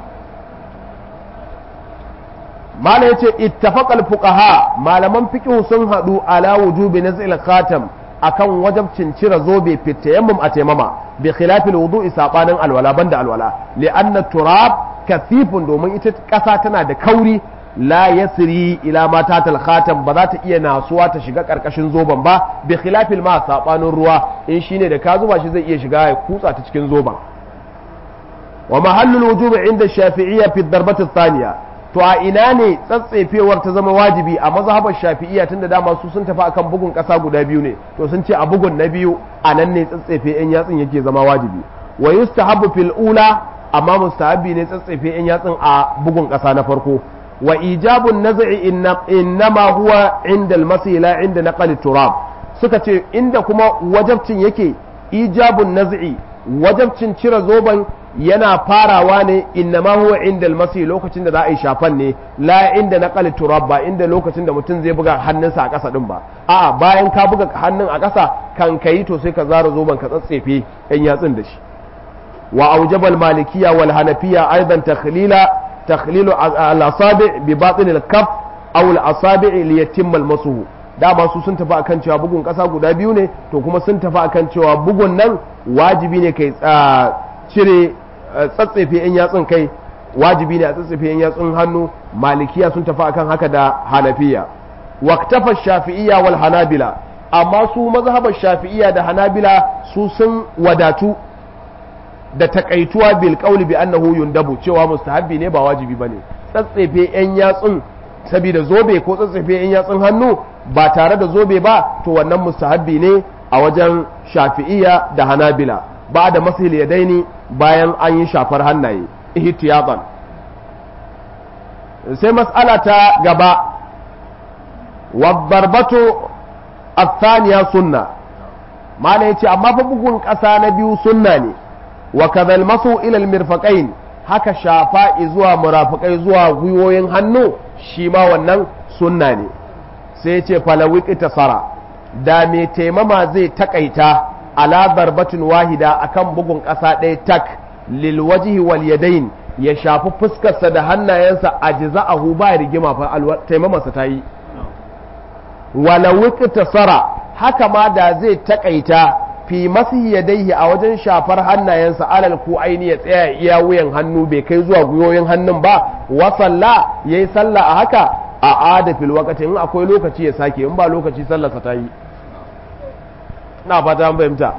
mala yace ittafaqal fuqaha malaman fiqh sun hadu ala wujubi naz'il khatam akan wajibcin cire zobe fi tayammum a taimama bi khilafil wudu'i sabanin alwala banda alwala li anna turab kathifun domin ita kasa tana da kauri la yasri ila ma tatal khatam ba za ta iya nasuwa ta shiga karkashin zoben ba bi khilafil ma sabanin ruwa in shine da ka zuba shi zai iya shiga ya kutsa ta cikin zoben wa mahallul wujubi inda shafi'iyya fi darbati thaniya to a ina ne tsatsefewar ta zama wajibi a mazhabar shafi'iyya tunda dama su sun tafi akan bugun kasa guda biyu ne to sun ce a bugun na biyu a nan ne tsatsefe yan yatsun yake zama wajibi wa yustahabu fil ula amma mustahabi ne tsatsefe yan yatsun a bugun kasa na farko wa ijabun naz'i innama huwa inda al-masi la inda naqal turab suka ce inda kuma wajabcin yake ijabun naz'i wajabcin cire zoben yana farawa ne innama huwa inda al-masi lokacin da za a yi shafan ne la inda naqal turab ba inda lokacin da mutum zai buga hannunsa a ƙasa din ba a'a bayan ka buga hannun a ƙasa kan kai to sai ka zara zoben ka tsatsefe yan yatsun da shi wa aujabal malikiyya wal hanafiyya aidan takhlila تخليل الأصابع بباطن الكف أو الأصابع ليتم المسح dama su sun tafi akan cewa bugun kasa guda biyu ne to kuma sun tafi akan cewa bugun nan wajibi ne kai cire tsatsefe yan yatsun kai wajibi ne a tsatsefe yan yatsun hannu malikiya sun tafi akan haka da hanafiya waqtafa shafi'iyya wal hanabila amma su mazhabar shafi'iyya da hanabila su sun wadatu da takaituwa bil qawli bi annahu yundabu cewa mustahabbi ne ba wajibi bane tsatsefe yan yatsun saboda zobe ko tsatsefe yan yatsun hannu ba tare da zobe ba to wannan mustahabbi ne a wajen shafi'iyya da hanabila ba da masil yadaini bayan an yi shafar hannaye ihtiyatan sai mas'ala ta gaba wa darbatu athaniya sunna mana yace amma fa bugun kasa na biyu sunna ne wa kadhal masu ila almirfaqain haka shafa zuwa murafiqai zuwa gwiwoyin hannu shi ma wannan sunna ne sai yace falawiki tasara da me taimama zai takaita ala darbatin wahida akan bugun kasa ɗaya tak lil wajhi wal yadayn ya shafi fuskarsa da hannayensa ajza'ahu ba rigima fa taimamarsa ta yi walawiki tasara haka ma da zai takaita fi masihi yadaihi a wajen shafar hannayensa alal ku aini ya tsaya iya wuyan hannu bai kai zuwa gwiwoyin hannun ba wa salla yayi sallah a haka a ada fil waqti in akwai lokaci ya sake in ba lokaci sallarsa ta yi na fata an fahimta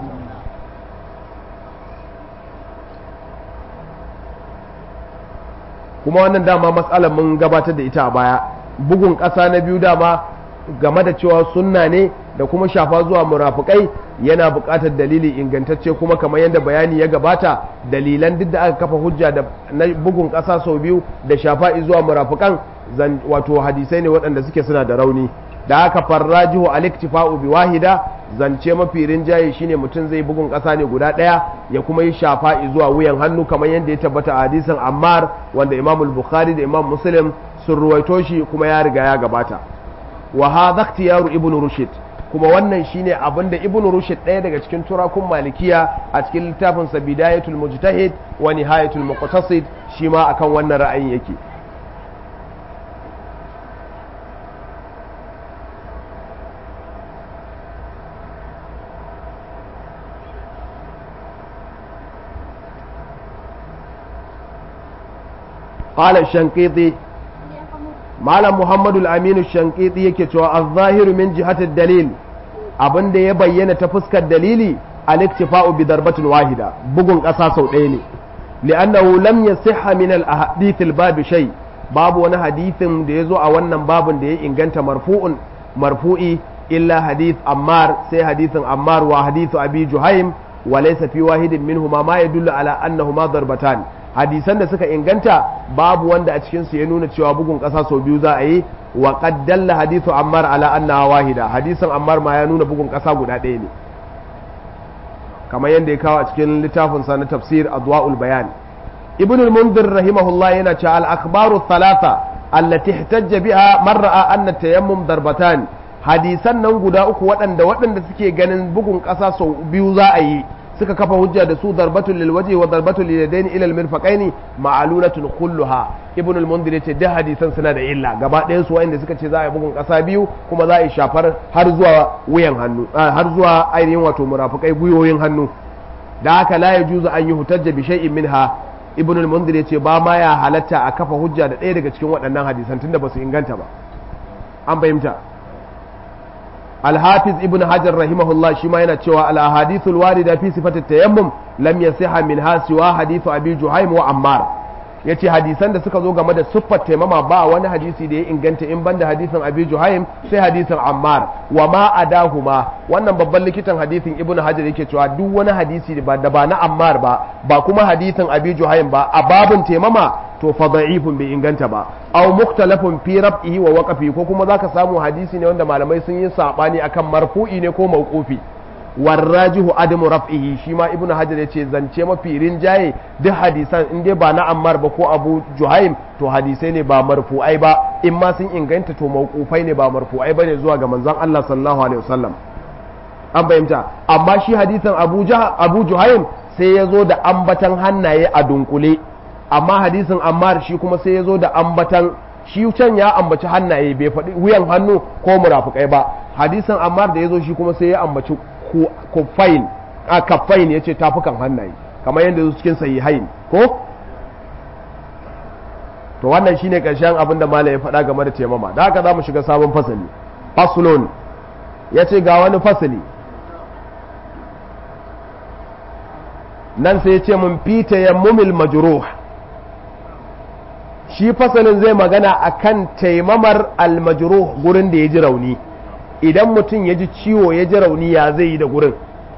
kuma wannan dama matsalar mun gabatar da ita a baya bugun ƙasa na biyu dama game da cewa sunna ne da kuma shafa zuwa murafukai yana buƙatar dalili ingantacce kuma kamar yadda bayani ya gabata dalilan duk da aka kafa hujja da na bugun ƙasa sau biyu da shafa zuwa murafukan wato hadisai ne waɗanda suke suna da rauni. Da haka farrajihu al-iktifa'u bi wahida, zance mafi rinjaye shine mutum zai bugun ƙasa ne guda ɗaya ya kuma yi shafa zuwa wuyan hannu kamar yadda ya tabbata a hadisin Ammar wanda Imam al-Bukhari da Imam Muslim sun ruwaito shi kuma ya riga ya gabata. Wa hadha ikhtiyaru Ibn Rushd, kuma wannan shine abinda Ibn Rushd ɗaya daga cikin turakun malikiya a cikin littafin sa Bidayatul Mujtahid wa Nihayatul Muqtasid shi ma akan wannan ra'ayin yake. قال الشنقيطي مالم محمد الأمين الشنقيطي yake cewa az-zahiru min jihati dalil, abinda ya bayyana ta fuskar dalili al-iktifa'u bi darbatin wahida, bugun ƙasa sau ɗaya ne, li'annahu lam yasihha min al-ahadith al-bab shay, babu wani hadithin da yazo a wannan babun da ya inganta marfu'un marfu'i illa hadith Ammar, sai hadithin Ammar wa hadithu Abi Juhaym, wa laysa fi wahidin minhuma ma yadullu ala annahuma darbatan. Hadisan da suka inganta babu wanda a cikinsu ya nuna cewa bugun ƙasa sau biyu za a yi, wa qad dalla hadithu Ammar ala annaha wahida, hadisin Ammar ma ya nuna bugun ƙasa guda ɗaya ne, kamar yadda ya kawo a cikin littafin sa na tafsir Adwa'ul Bayan. Ibn al-Mundhir rahimahullah yana cewa al-akhbaru thalatha allati ihtajja biha man ra'a anna tayammum darbatan, hadisan nan guda uku waɗanda waɗanda suke ganin bugun ƙasa sau biyu za a yi suka kafa hujja da su darbatul lil wajhi wa darbatul lil yadaini ila al mirfaqaini ma'lulatun kulluha. Ibn al-Mundhir yace da hadisan suna da illa gaba ɗayan su wanda suka ce za a yi bugun ƙasa biyu kuma za a yi shafar har zuwa wuyan hannu har zuwa ainihin wato murafikai guyoyin hannu, da haka la yajuzu an yi hutajja bi shay'in minha. Ibn al-Mundhir yace ba ma ya halatta a kafa hujja da ɗaya daga cikin waɗannan hadisan tunda ba su inganta ba. An fahimta. الحافظ ابن حجر رحمه الله شما yana cewa al-ahadith al-warida fi sifat at-tayammum lam yasiha minha siwa hadith Abi Juhaym wa Ammar, yace hadisan da suka zo game da siffar taimama ba wani hadisi da ya inganta in banda hadisin Abi Juhaym sai hadisin Ammar, wa ma adahuma. Wannan babban likitan hadisin Ibn Hajar yake cewa duk wani hadisi ba da ba na Ammar ba ba kuma hadisin Abi Juhaym ba a babun taimama to fa da'ifun bai inganta ba, aw mukhtalafun fi raf'ihi wa waqfi, ko kuma zaka samu hadisi ne wanda malamai sun yi sabani akan marfu'i ne ko mawqufi. warrajihu adamu raf'ihi, shi ma Ibn Hajar yace zance mafi rinjaye duk hadisan in dai ba na Ammar ba ko Abu Juhaym to hadisai ne ba marfu'ai ba, in ma sun inganta to mawqufai ne ba marfu'ai bane zuwa ga manzon Allah sallallahu alaihi wasallam. An bayyanta, amma shi hadisin Abu Abu Juhaym sai ya zo da ambatan hannaye a dunkule, amma hadisin Ammar shi kuma sai ya zo da ambatan, shi can ya ambaci hannaye bai faɗi wuyan hannu ko murafukai ba, hadisin Ammar da ya zo shi kuma sai ya ambaci kufain a kafain, ya ce tafukan hannaye kamar yadda su cikin sahihain ko. to wannan shine karshen abin da malai ya faɗa game da taimama, da haka za mu shiga sabon fasali. faslun ya ce ga wani fasali nan sai ya ce mun fi tayammumil majruh. shi fasalin zai magana akan taimamar al-majruh, gurin da ya ji rauni. Idan mutum ya ji ciwo ya ji rauni ya zai yi da gurin.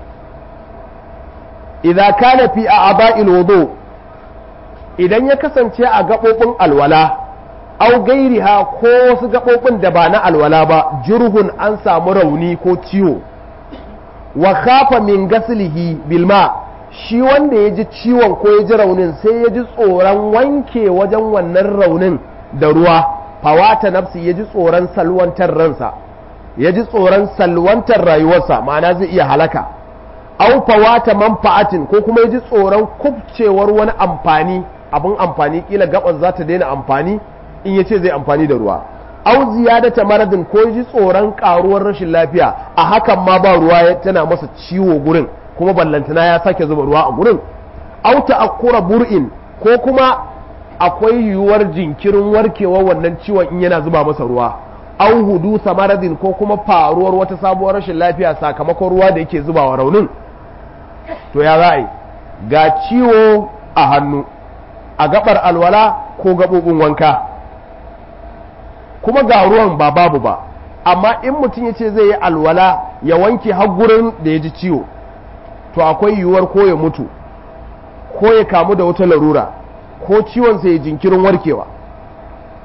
Idza kana fi a'dha'il wudu, idan ya kasance a gabobin alwala, au gairiha ko wasu gabobin da ba na alwala ba, jurhun an samu rauni ko ciwo, wa khafa min gaslihi bilma, shi wanda ya ji ciwon ko ya ji raunin sai ya ji tsoron wanke wajen wannan raunin da ruwa, fawata nafsi, ya ji tsoron salwantar ransa, ya ji tsoron salwantar rayuwarsa, ma'ana zai iya halaka. Au fawata manfa'atin, ko kuma ya ji tsoron kubcewar wani amfani, abin amfani kila gaban za ta daina amfani in ya ce zai amfani da ruwa. Au ziyadata maradin, ko ya ji tsoron karuwar rashin lafiya, a hakan ma ba ruwa tana masa ciwo gurin, kuma ballantana ya sake zuba ruwa a gurin. Au ta'akkura bur'in, ko kuma akwai yiwuwar jinkirin warkewar wannan ciwon in yana zuba masa ruwa. Au hudusa maradin, ko kuma faruwar wata sabuwar rashin lafiya sakamakon ruwa da yake zubawa raunin. To ya za a yi? Ga ciwo a hannu, a gabar alwala ko gabobin wanka, kuma ga ruwan ba babu ba, amma in mutum ya ce zai yi alwala ya wanke har gurin da ya ji ciwo, to akwai yiwuwar ko ya mutu ko ya kamu da wata larura ko ciwon sai ya jinkirin warkewa.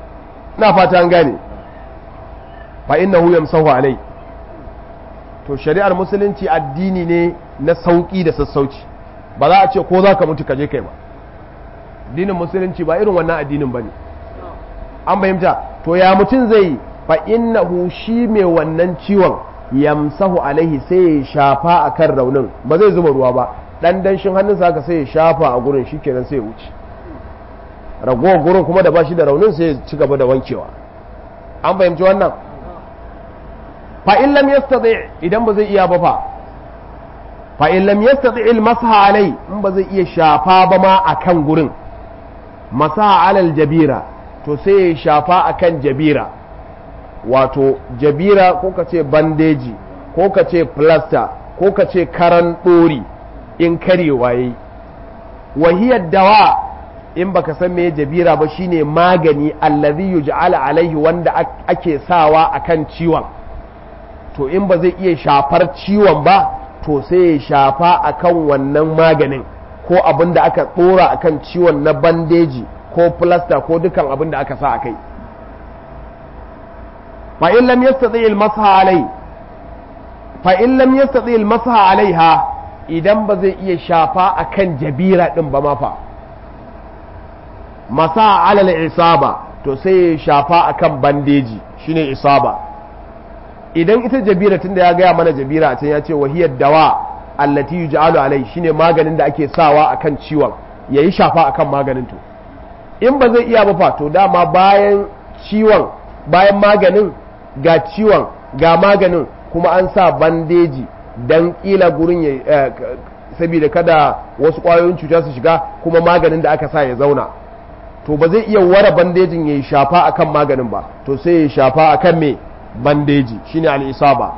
na fata an gane fa innahu yamsahu alai. to shari'ar musulunci addini ne na sauki da sassauci, ba za a ce ko za ka mutu ka je kai ba. addinin musulunci ba irin wannan addinin bane, an fahimta. to ya mutum zai fa innahu shi mai wannan ciwon yamsahu alaihi sai ya shafa akan raunin, ba zai zuba ruwa ba, dan danshin hannunsa haka sai ya shafa a gurin, shikenan sai ya wuce. ragowar gurin kuma da bashi da raunin sai ya ci gaba da wankewa, an fahimci wannan. fa in lam yastati, idan ba zai iya ba fa fa in lam yastati al masha alai, in ba zai iya shafa ba ma akan gurin, masaha alal jabira, to sai ya shafa akan jabira. wato jabira ko ka ce bandeji ko ka ce plaster ko ka ce karan ɗori in karewa yayi. wahiyar dawa, in baka san me jabira ba, shine magani allazi yuj'ala alaihi, wanda ake sawa akan ciwon. to in ba zai iya shafar ciwon ba, to sai ya shafa akan wannan maganin ko abin da aka ɗora akan ciwon na bandeji ko plaster ko dukan abin da aka sa akai. fa in lam yastati al masha alai fa in lam yastati al masha alaiha, idan ba zai iya shafa akan jabira din ba ma fa, masa alal isaba, to sai ya shafa akan bandeji shine isaba. idan ita jabira, tunda ya gaya mana jabira a can ya ce wahiyar dawa allati yuj'alu alai, shine maganin da ake sawa akan ciwon, yayi shafa akan maganin. to in ba zai iya ba fa, to dama bayan ciwon, bayan maganin ga ciwon ga maganin, kuma an sa bandeji dan kila gurin ya saboda kada wasu kwayoyin cuta su shiga, kuma maganin da aka sa ya zauna. to ba zai iya ware bandejin ya shafa akan maganin ba, to sai ya shafa akan me bandeji shine al-isaba.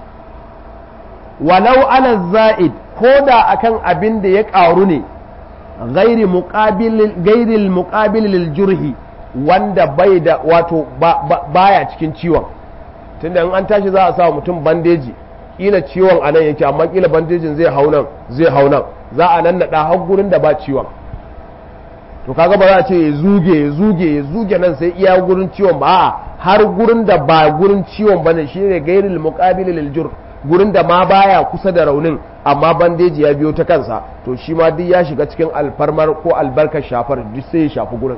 walau ala za'id, ko da akan abin da ya karu ne, ghairi muqabil ghairi muqabil lil jurhi, wanda bai da wato baya cikin ciwon. tunda in an tashi za a sa mutum bandeji, kila ciwon anan yake amma kila bandejin zai hau nan zai hau nan, za a nan nada har gurin da ba ciwon. to kaga ba za a ce ya zuge ya zuge ya zuge nan sai iya gurin ciwon ba, a'a har gurin da ba gurin ciwon bane shine gairil muqabil lil jurh, gurin da ma baya kusa da raunin amma bandeji ya biyo ta kansa, to shi ma duk ya shiga cikin alfarmar ko albarkar shafar, duk sai ya shafi gurin.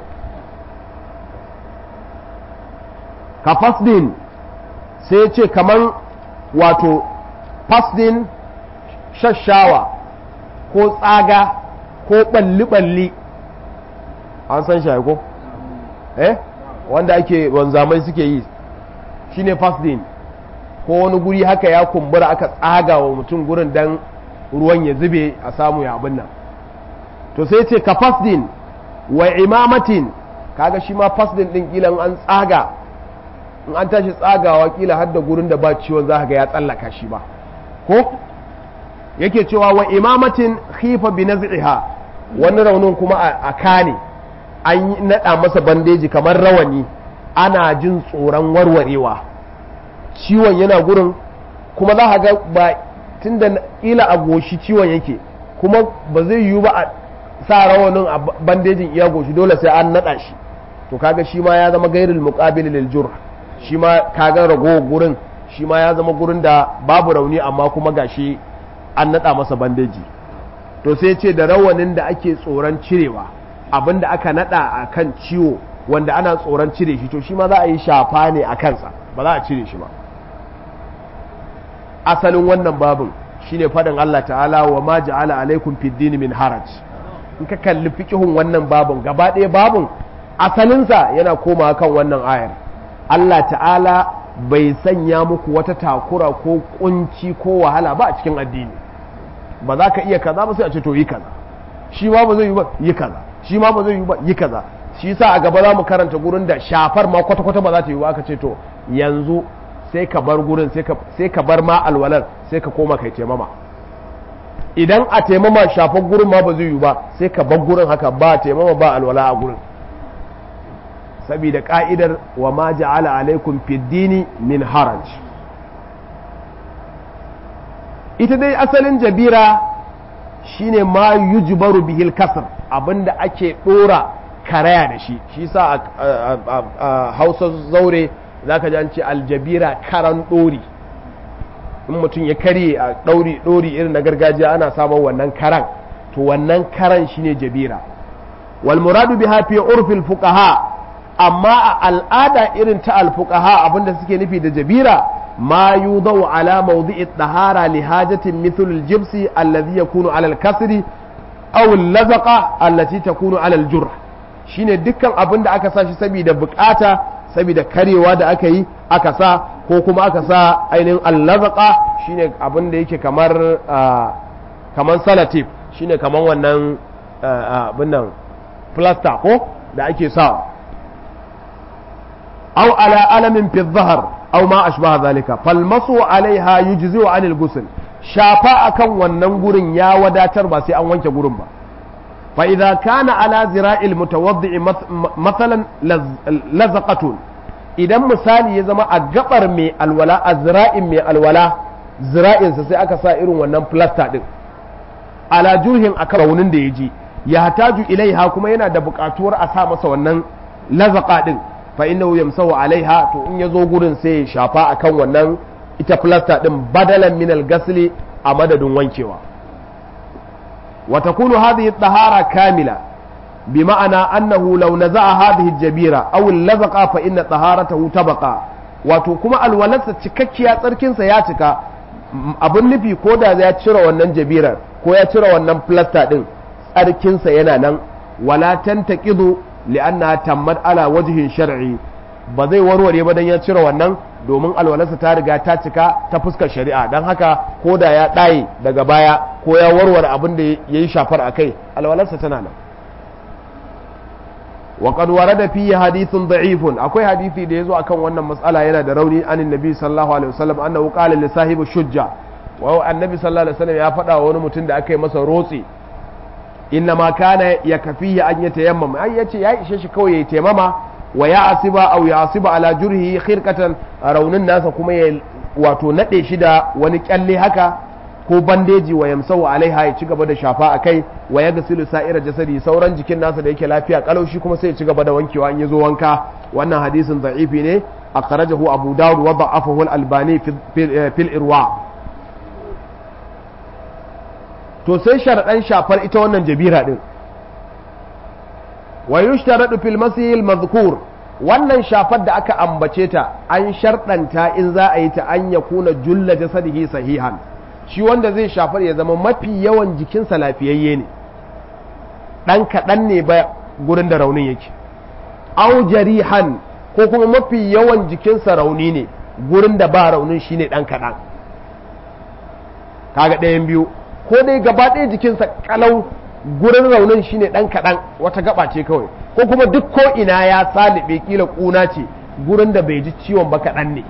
ka fasdin, sai ya ce kaman wato fasdin, shashawa ko tsaga ko balli-balli, an san shi ko eh wanda ake wanzamai suke yi, shine fasdin. ko wani guri haka ya kumbura aka tsaga wa mutum gurin dan ruwan ya zube a samu ya abin nan. to sai ce ka fasdin wa imamatin, kaga shi ma fasdin din kila an tsaga, in an tashi tsagawa kila har da gurin da ba ciwon za ga ya tsallaka shi ba ko. yake cewa wa imamatin khifa bi naz'iha, wani raunin kuma a kane an nada masa bandeji kamar rawani, ana jin tsoron warwarewa, ciwon yana gurin kuma za ka ga ba, tunda kila a goshi ciwon yake, kuma ba zai yiwu ba a sa rawanin a bandejin iya goshi, dole sai an nada shi. to kaga shi ma ya zama gairul muqabil lil jurh, shi ma kaga rago gurin shi ma ya zama gurin da babu rauni amma kuma gashi an nada masa bandeji. to sai ce da rawanin da ake tsoron cirewa, abinda aka nada a kan ciwo wanda ana tsoron cire shi, to shi ma za a yi shafa ne a kansa, ba za a cire shi ba. asalin wannan babin shine fadin Allah ta'ala wa ma ja'ala alaikum fid din min haraj. in ka kalli fiqhun wannan babin gaba ɗaya babin asalinsa yana komawa kan wannan ayar. Allah ta'ala bai sanya muku wata takura ko kunci ko wahala ba a cikin addini. ba za ka iya kaza ba sai a ce to yi kaza, shi ma ba zai yi ba yi kaza, shi ma ba zai yi ba yi kaza. shi yasa a gaba za mu karanta gurin da shafar ma kwata-kwata ba za ta yi ba, aka ce to yanzu sai ka bar gurin sai ka bar ma alwalar sai ka koma kai taimama. idan a taimama shafar gurin ma ba zai yi ba sai ka bar gurin haka, ba taimama ba alwala a gurin, saboda ka'idar wa ma ja'ala alaikum fid dini min haraj. ita dai asalin jabira shine ma yujbaru bihil kasr, abinda ake dora karaya da shi shi sa a hausa zaure za ka ji an ce aljabira karan ɗori in mutum ya karye a ɗori ɗori irin na gargajiya ana samun wannan karan to wannan karan shine jabira wal muradu biha fi urfil fuqaha amma a al'ada irin ta al fuqaha abinda suke nufi da jabira ma yudau ala mawdi'i tahara li hajatin mithl al jibsi alladhi yakunu ala al kasri aw al lazaqa allati takunu ala al jurh shine dukkan abinda aka sa shi saboda bukata saboda karewa da aka yi aka sa ko kuma aka sa ainihin al lazaqa shine abinda yake kamar kamar salatif shine kamar wannan abin nan plaster ko da ake sa aw ala alamin fi dhahar aw ma ashbaha zalika falmasu alaiha yujzi'u anil ghusl shafa akan wannan gurin ya wadatar ba sai an wanke gurin ba fa idza kana ala zira'il mutawaddi mathalan lazaqatun idan misali ya zama a gabar mai alwala a zira'in mai alwala zira'insa sai aka sa irin wannan plaster din ala jurhin akan raunin da ya ji ya hataju ilaiha kuma yana da buƙatuwar a sa masa wannan lazaqa din fa innahu yamsahu alaiha to in yazo gurin sai ya shafa akan wannan ita plaster din badalan min al-ghasli a madadin wankewa wa takunu hadhihi at-tahara kamila bima'ana annahu law naza'a hadhihi al-jabira aw al-lazaqa fa inna taharatahu tabqa wato kuma alwalarsa cikakkiya tsarkinsa ya cika abin nufi ko da ya cire wannan jabirar ko ya cire wannan plaster din tsarkinsa yana nan wala tantaqidu li'anna tammat ala wajhin shar'i ba zai warware ba dan ya cire wannan domin alwalarsa ta riga ta cika ta fuskar shari'a dan haka ko da ya daye daga baya ko ya warware abin da yayi shafar akai alwalarsa tana nan wa qad warada fi hadithun da'ifun akwai hadisi da yazo akan wannan mas'ala yana da rauni anin nabi sallallahu alaihi wasallam annahu qala li sahibi shujja wa annabi sallallahu alaihi wasallam ya faɗa wa wani mutum da aka yi masa rotsi inna ma kana yakfihi an yatayammam ai yace ya ishe shi kawai ya taimama wa ya asiba aw ya asiba ala jurhi khirqatan raunin nasa kuma ya wato nade shi da wani kyalle haka ko bandeji wa yamsahu alaiha ya ci gaba da shafa akai wa ya gasilu sa'ira jasadi sauran jikin nasa da yake lafiya kalaushi kuma sai ya ci gaba da wankewa in yazo wanka wannan hadisin da'ifi ne akhrajahu abu dawud wa da'afahu al-albani fil irwa to sai sharadan shafar ita wannan jabira din wa yushtaradu fil masih al-madhkur wannan shafar da aka ambace ta an shardanta in za a yi ta an yakuna julla jasadihi sahihan shi wanda zai shafar ya zama mafi yawan jikinsa lafiyayye ne ɗan kaɗan ne ba gurin da raunin yake au jarihan ko kuma mafi yawan jikinsa rauni ne gurin da ba raunin shine ɗan kaɗan kaga ɗayan biyu ko dai gaba ɗaya jikinsa kalau gurin raunin shine ɗan kaɗan wata gaba ce kawai ko kuma duk ko ina ya salibe kila ƙuna ce gurin da bai ji ciwon ba kaɗan ne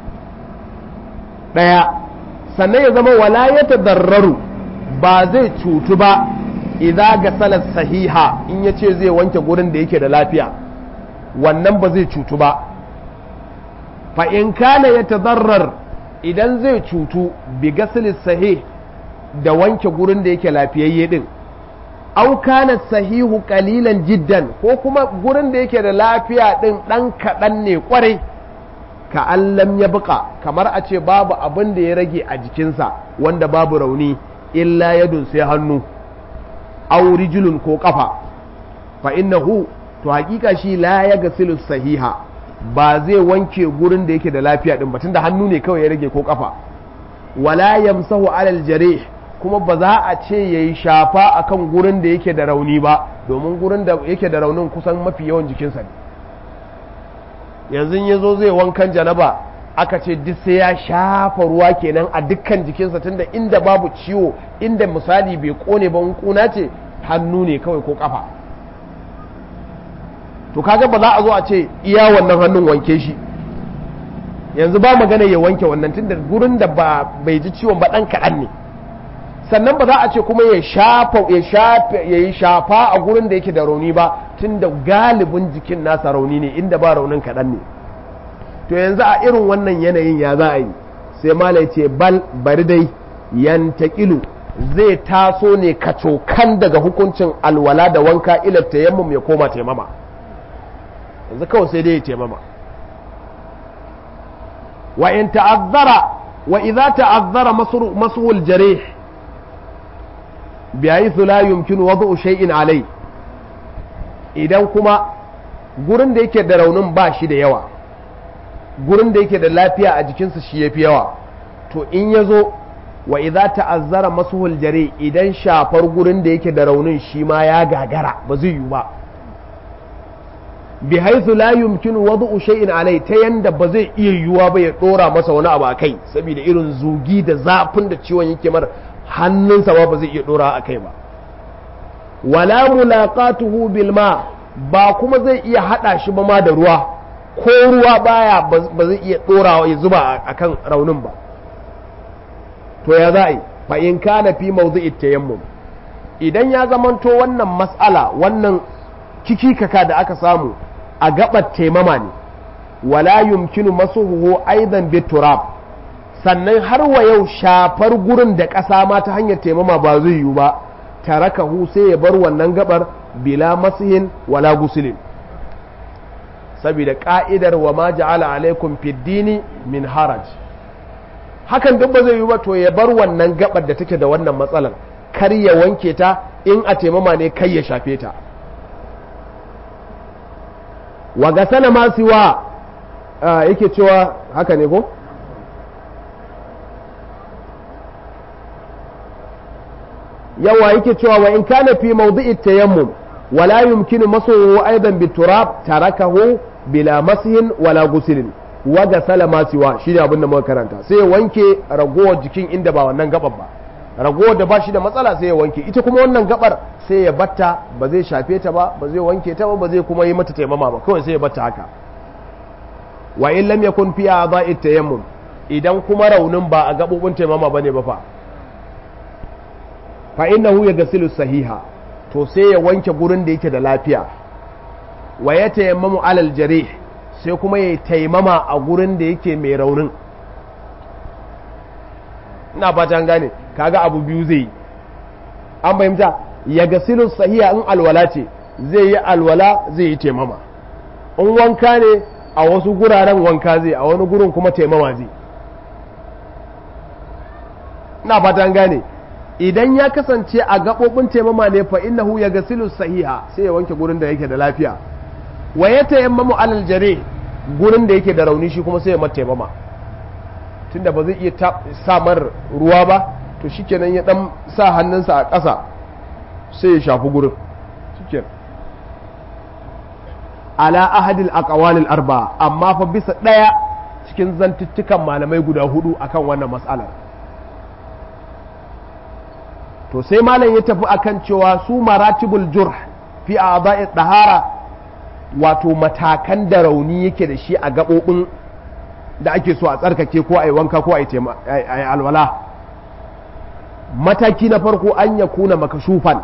ɗaya sannan ya zama wala ya tadarraru ba zai cutu ba idan ga salar sahiha in ya ce zai wanke gurin da yake da lafiya wannan ba zai cutu ba fa in kana ya tadarrar idan zai cutu bi gasalis sahih da wanke gurin da yake lafiyayye din au kana sahihu qalilan jiddan ko kuma gurin da yake da lafiya din dan kadan ne kwarai ka allam ya buka kamar a ce babu abin da ya rage a jikinsa wanda babu rauni illa yadun sai hannu aw rijlun ko kafa fa innahu to hakika shi la ya gasilu sahiha ba zai wanke gurin da yake da lafiya din ba tunda hannu ne kawai ya rage ko kafa wala yamsahu alal jarih kuma ba za a ce yayi shafa akan gurin da yake da rauni ba domin gurin da yake da raunin kusan mafi yawan jikinsa ne yanzu ya zo zai wankan janaba aka ce duk sai ya shafa ruwa kenan a dukkan jikinsa tunda inda babu ciwo inda misali bai kone ba kuna ce hannu ne kawai ko kafa to kaga ba za a zo a ce iya wannan hannun wanke shi yanzu ba magana ya wanke wannan tunda gurin da ba bai ji ciwon ba dan kaɗan ne sannan ba za a ce kuma ya shafa ya shafa ya yi shafa a gurin da yake da rauni ba tunda galibin jikin nasa rauni ne inda ba raunin kaɗan ne to yanzu a irin wannan yanayin ya za a yi sai mala ce bal bari dai yantaqilu zai taso ne kacokan daga hukuncin alwala da wanka ila tayammum ya koma taimama, yanzu kawai sai dai ya taimama. wa in ta'azzara wa idza ta'azzara mashu al-jarih bi haythu la yumkinu wad'u shay'in alai, idan kuma gurin da yake da raunin ba shi da yawa, gurin da yake da lafiya a jikinsa shi yafi yawa, to in yazo wa idza ta'azzara mashu al-jarih, idan shafar gurin da yake da raunin shi ma ya gagara ba zai yi ba, bi haithu la yumkinu wad'u shay'in alai, ta yanda ba zai iya yiwuwa ba ya dora masa wani abu akai saboda irin zugi da zafin da ciwon yake mar, hannunsa ba ba zai iya dora akai ba. wala mulaqatuhu bil ma, ba kuma zai iya hada shi ba ma da ruwa, ko ruwa baya ba zai iya dorawa ya zuba akan raunin ba. to ya za'i fa in kana fi mawdi'i tayammum, idan ya zamanto wannan mas'ala wannan kikikaka da aka samu a gabar taimama ne, wala yumkinu masuhu aidan bi turab, sannan har wa yau shafar gurin da ƙasa ma ta hanyar taimama ba zai yiwu ba, tarakahu sai ya bar wannan gabar bila masihin wala gusulin, saboda ka'idar wa ma ja'ala alaikum fid dini min haraj, hakan duk ba zai yiwu ba, to ya bar wannan gabar da take da wannan matsalar, kar ya wanke ta, in a taimama ne kai ya shafe ta. wa gasala ma siwa yake cewa haka ne ko yawa yake cewa wa in kana fi mawdi'i tayammum wala yumkinu masuhu aidan biturab tarakahu bila masihin wala gusilin wa gasala ma siwa shine abin da muka karanta, sai ya wanke ragowar jikin inda ba wannan gabar ba, ragowar da ba shi da matsala sai ya wanke, ita kuma wannan gabar sai ya batta, ba zai shafe ta ba, ba zai wanke ta ba, ba zai kuma yi mata taimama ba, kawai sai ya batta haka. wa in lam yakun fi a'dha'i tayammum, idan kuma raunin ba a gabobin taimama bane ba fa fa innahu yaghsilu sahiha, to sai ya wanke gurin da yake da lafiya, wa ya tayammamu alal jarih, sai kuma ya taimama a gurin da yake mai raunin. ina fata an gane, kaga abu biyu zai yi, an fahimta, ya gasilu sahiha in alwala ce zai yi alwala zai yi taimama, in wanka ne a wasu guraren wanka zai, a wani gurin kuma taimama zai. ina fata an gane, idan ya kasance a gaɓoɓin taimama ne fa innahu ya gasilu sahiha, sai ya wanke gurin da yake da lafiya, wa ya tayammamu alal jare, gurin da yake da rauni shi kuma sai ya mata taimama, tunda ba zai iya samar ruwa ba, to shikenan ya dan sa hannunsa a ƙasa sai ya shafi gurin shikenan. ala ahadil aqwalil arba, amma fa bisa daya cikin zantuttukan malamai guda hudu akan wannan mas'alar. to sai malam ya tafi akan cewa su maratibul jurh fi a'dha'i dahara, wato matakan da rauni yake da shi a gabobin da ake so a tsarkake ko a yi wanka ko a yi alwala. mataki na farko an ya kuna makashufan,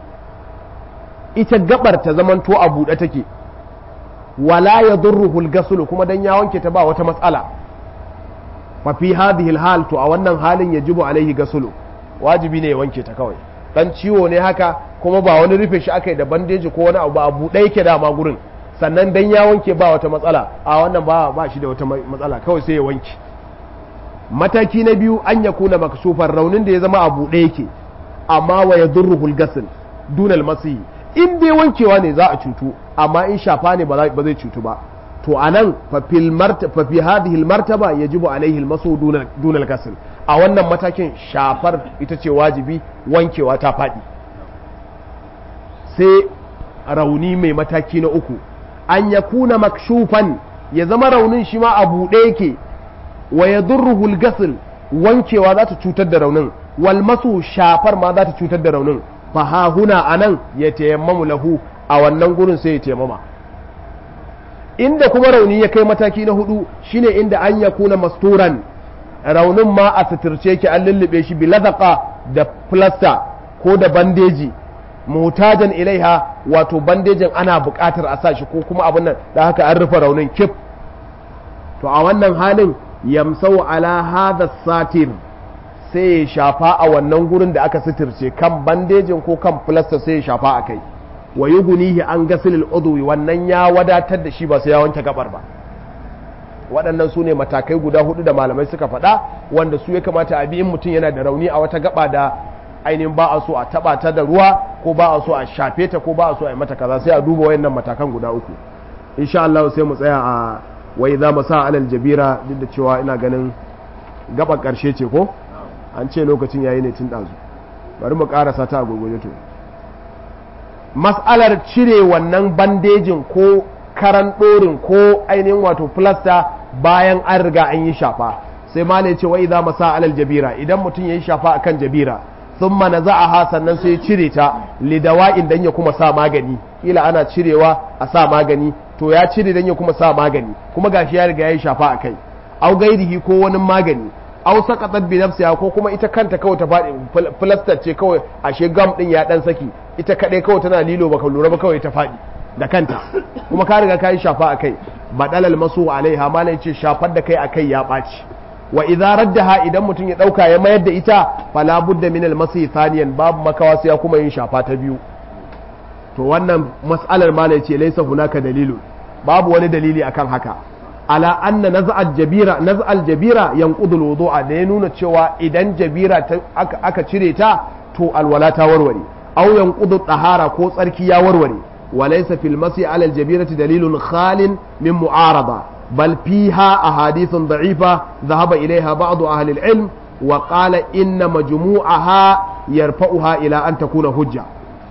ita gabar ta zamanto a buɗe take, wala ya durruhul gasulu, kuma dan ya wanke ta ba wata matsala. fa fi hadhihi hal, to a wannan halin yajibu alaihi gasulu, wajibi ne ya wanke ta kawai, dan ciwo ne haka kuma ba wani rufe shi akai da bandeji ko wani abu ba, a buɗe yake dama gurin, sannan dan ya wanke ba wata matsala, a wannan ba ba shi da wata matsala, kawai sai ya wanke. mataki na biyu an ya kuna makashufan, raunin da ya zama a buɗe yake, amma wa yadurruhul ghusl dunal masihi, in dai wankewa ne za a cutu, amma in shafa ne ba zai cutu ba. to anan fa fil martaba fa fi hadhihi al martaba yajibu alaihi al masu dunal ghusl, a wannan matakin shafar ita ce wajibi, wankewa ta faɗi. sai rauni mai mataki na uku, an ya kuna makshufan, ya zama raunin shi ma a buɗe yake, wa ya durruhul ghusl, wankewa za ta cutar da raunin, wal masu shafar ma za ta cutar da raunin, fa ha huna anan ya tayammamu lahu, a wannan gurin sai ya tayammama. inda kuma rauni ya kai mataki na hudu shine inda an ya kuna masturan, raunin ma a suturce ki an lullube shi bi ladaka da plaster ko da bandeji, mutajan ilaiha, wato bandejin ana buƙatar a sa shi ko kuma abin nan, da haka an rufe raunin kif. to a wannan halin yamsau ala hadha satir, sai ya shafa a wannan gurin da aka suturce kan bandejin ko kan plaster sai ya shafa a kai wa yughnihi an ghasilil udwi wannan ya wadatar da shi ba sai ya wanke gabar ba. waɗannan su ne matakai guda hudu da malamai suka faɗa wanda su ya kamata a bi in mutum yana da rauni a wata gaba da ainihin ba a so a taba ta da ruwa ko ba a so a shafe ta ko ba a so a yi mata kaza sai a duba wayannan matakan guda uku. insha Allah sai mu tsaya a wai za mu sa alal jabira duk da cewa ina ganin gaban karshe ce ko an ce lokacin yayi ne tun dazu bari mu karasa ta a gurguje to mas'alar cire wannan bandejin ko karan dorin ko ainihin wato plaster bayan an riga an yi shafa sai malai ce wai za mu sa alal jabira idan mutum yayi shafa akan jabira thumma naza'aha sannan sai cire ta lidawa'in dan ya kuma sa magani kila ana cirewa a sa magani to ya cire dan ya kuma sa magani kuma gashi ya riga yayi shafa akai au gairihi ko wani magani au saqatat bi nafsiha ko kuma ita kanta kawai ta fadi plaster ce kawai ashe gam din ya dan saki ita kadai kawai tana lilo baka lura ba kawai ta fadi da kanta kuma ka riga kai shafa akai badalal masu alaiha malai ce shafar da kai akai ya baci wa idza raddaha idan mutum ya dauka ya mayar da ita fala budda min al-masi thaniyan babu makawa sai ya kuma yin shafa ta biyu. to wannan mas'alar ma ne ce laysa hunaka dalilu babu wani dalili akan haka ala anna naz'al jabira naz'al jabira yanqudu al-wudu'a da ya nuna cewa idan jabira aka, aka cire ta to alwala ta warware aw yanqudu tahara ko tsarki ya warware wa laysa fil masi ala al-jabirati dalilun khalin min mu'arada بل فيها أحاديث ضعيفة ذهب إليها بعض أهل العلم وقال إن مجموعها يرفعها إلى أن تكون حجة.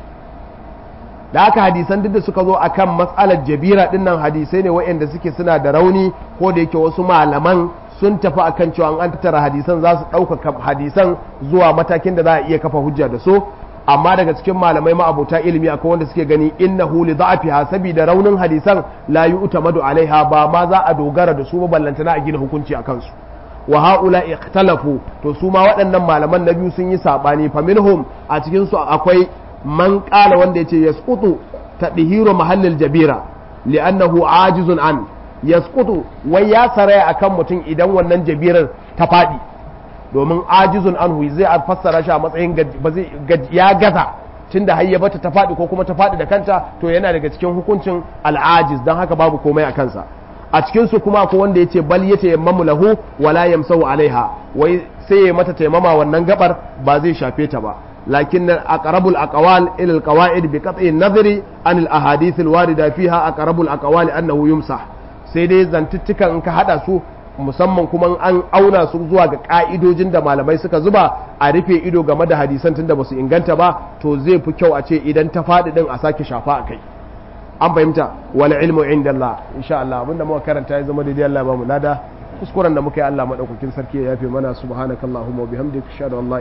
da haka hadisan duk da suka zo akan matsalar jabira dinnan hadisai ne waɗanda suke suna da rauni ko da yake wasu malaman sun tafi akan cewa an tattara hadisan za su ɗaukaka hadisan zuwa matakin da za a iya kafa hujja da su amma daga cikin malamai ma'abota ilimi akwai wanda suke gani innahu li da'afiha saboda raunin hadisan la yu'tamadu alaiha ba ma za a dogara da su ba ballantana a gina hukunci a kansu wa haula ikhtalafu to su ma waɗannan malaman na biyu sun yi sabani fa minhum a cikin su akwai man qala wanda yace yasqutu tadhihiru mahallil jabira li'annahu ajizun an yasqutu wai ya saraya akan mutum idan wannan jabirar ta fadi domin ajizun anhu zai a fassara shi a matsayin ya gaza tunda har ya bata ta faɗi ko kuma ta faɗi da kanta to yana daga cikin hukuncin al'ajiz don haka babu komai a kansa a cikin su kuma ko wanda yace bal yace yammamu lahu wala yamsahu alaiha wai sai ya mata taimama wannan gabar ba zai shafe ta ba lakin aqrabul aqwal ila alqawaid bi qat'i an-nazri an al-ahadith al-warida fiha aqrabul aqwal annahu yumsah sai dai zantuttukan in ka hada su musamman kuma an auna su zuwa ga ka'idojin da malamai suka zuba a rufe ido game da hadisan tunda ba su inganta ba to zai fi kyau a ce idan ta faɗi din a sake shafa a kai an fahimta wal ilmu inda Allah insha Allah abinda muka karanta ya zama daidai Allah ba mu lada kuskuren da muka yi Allah madaukakin sarki ya yafe mana subhanakallahumma wa bihamdika ashhadu an la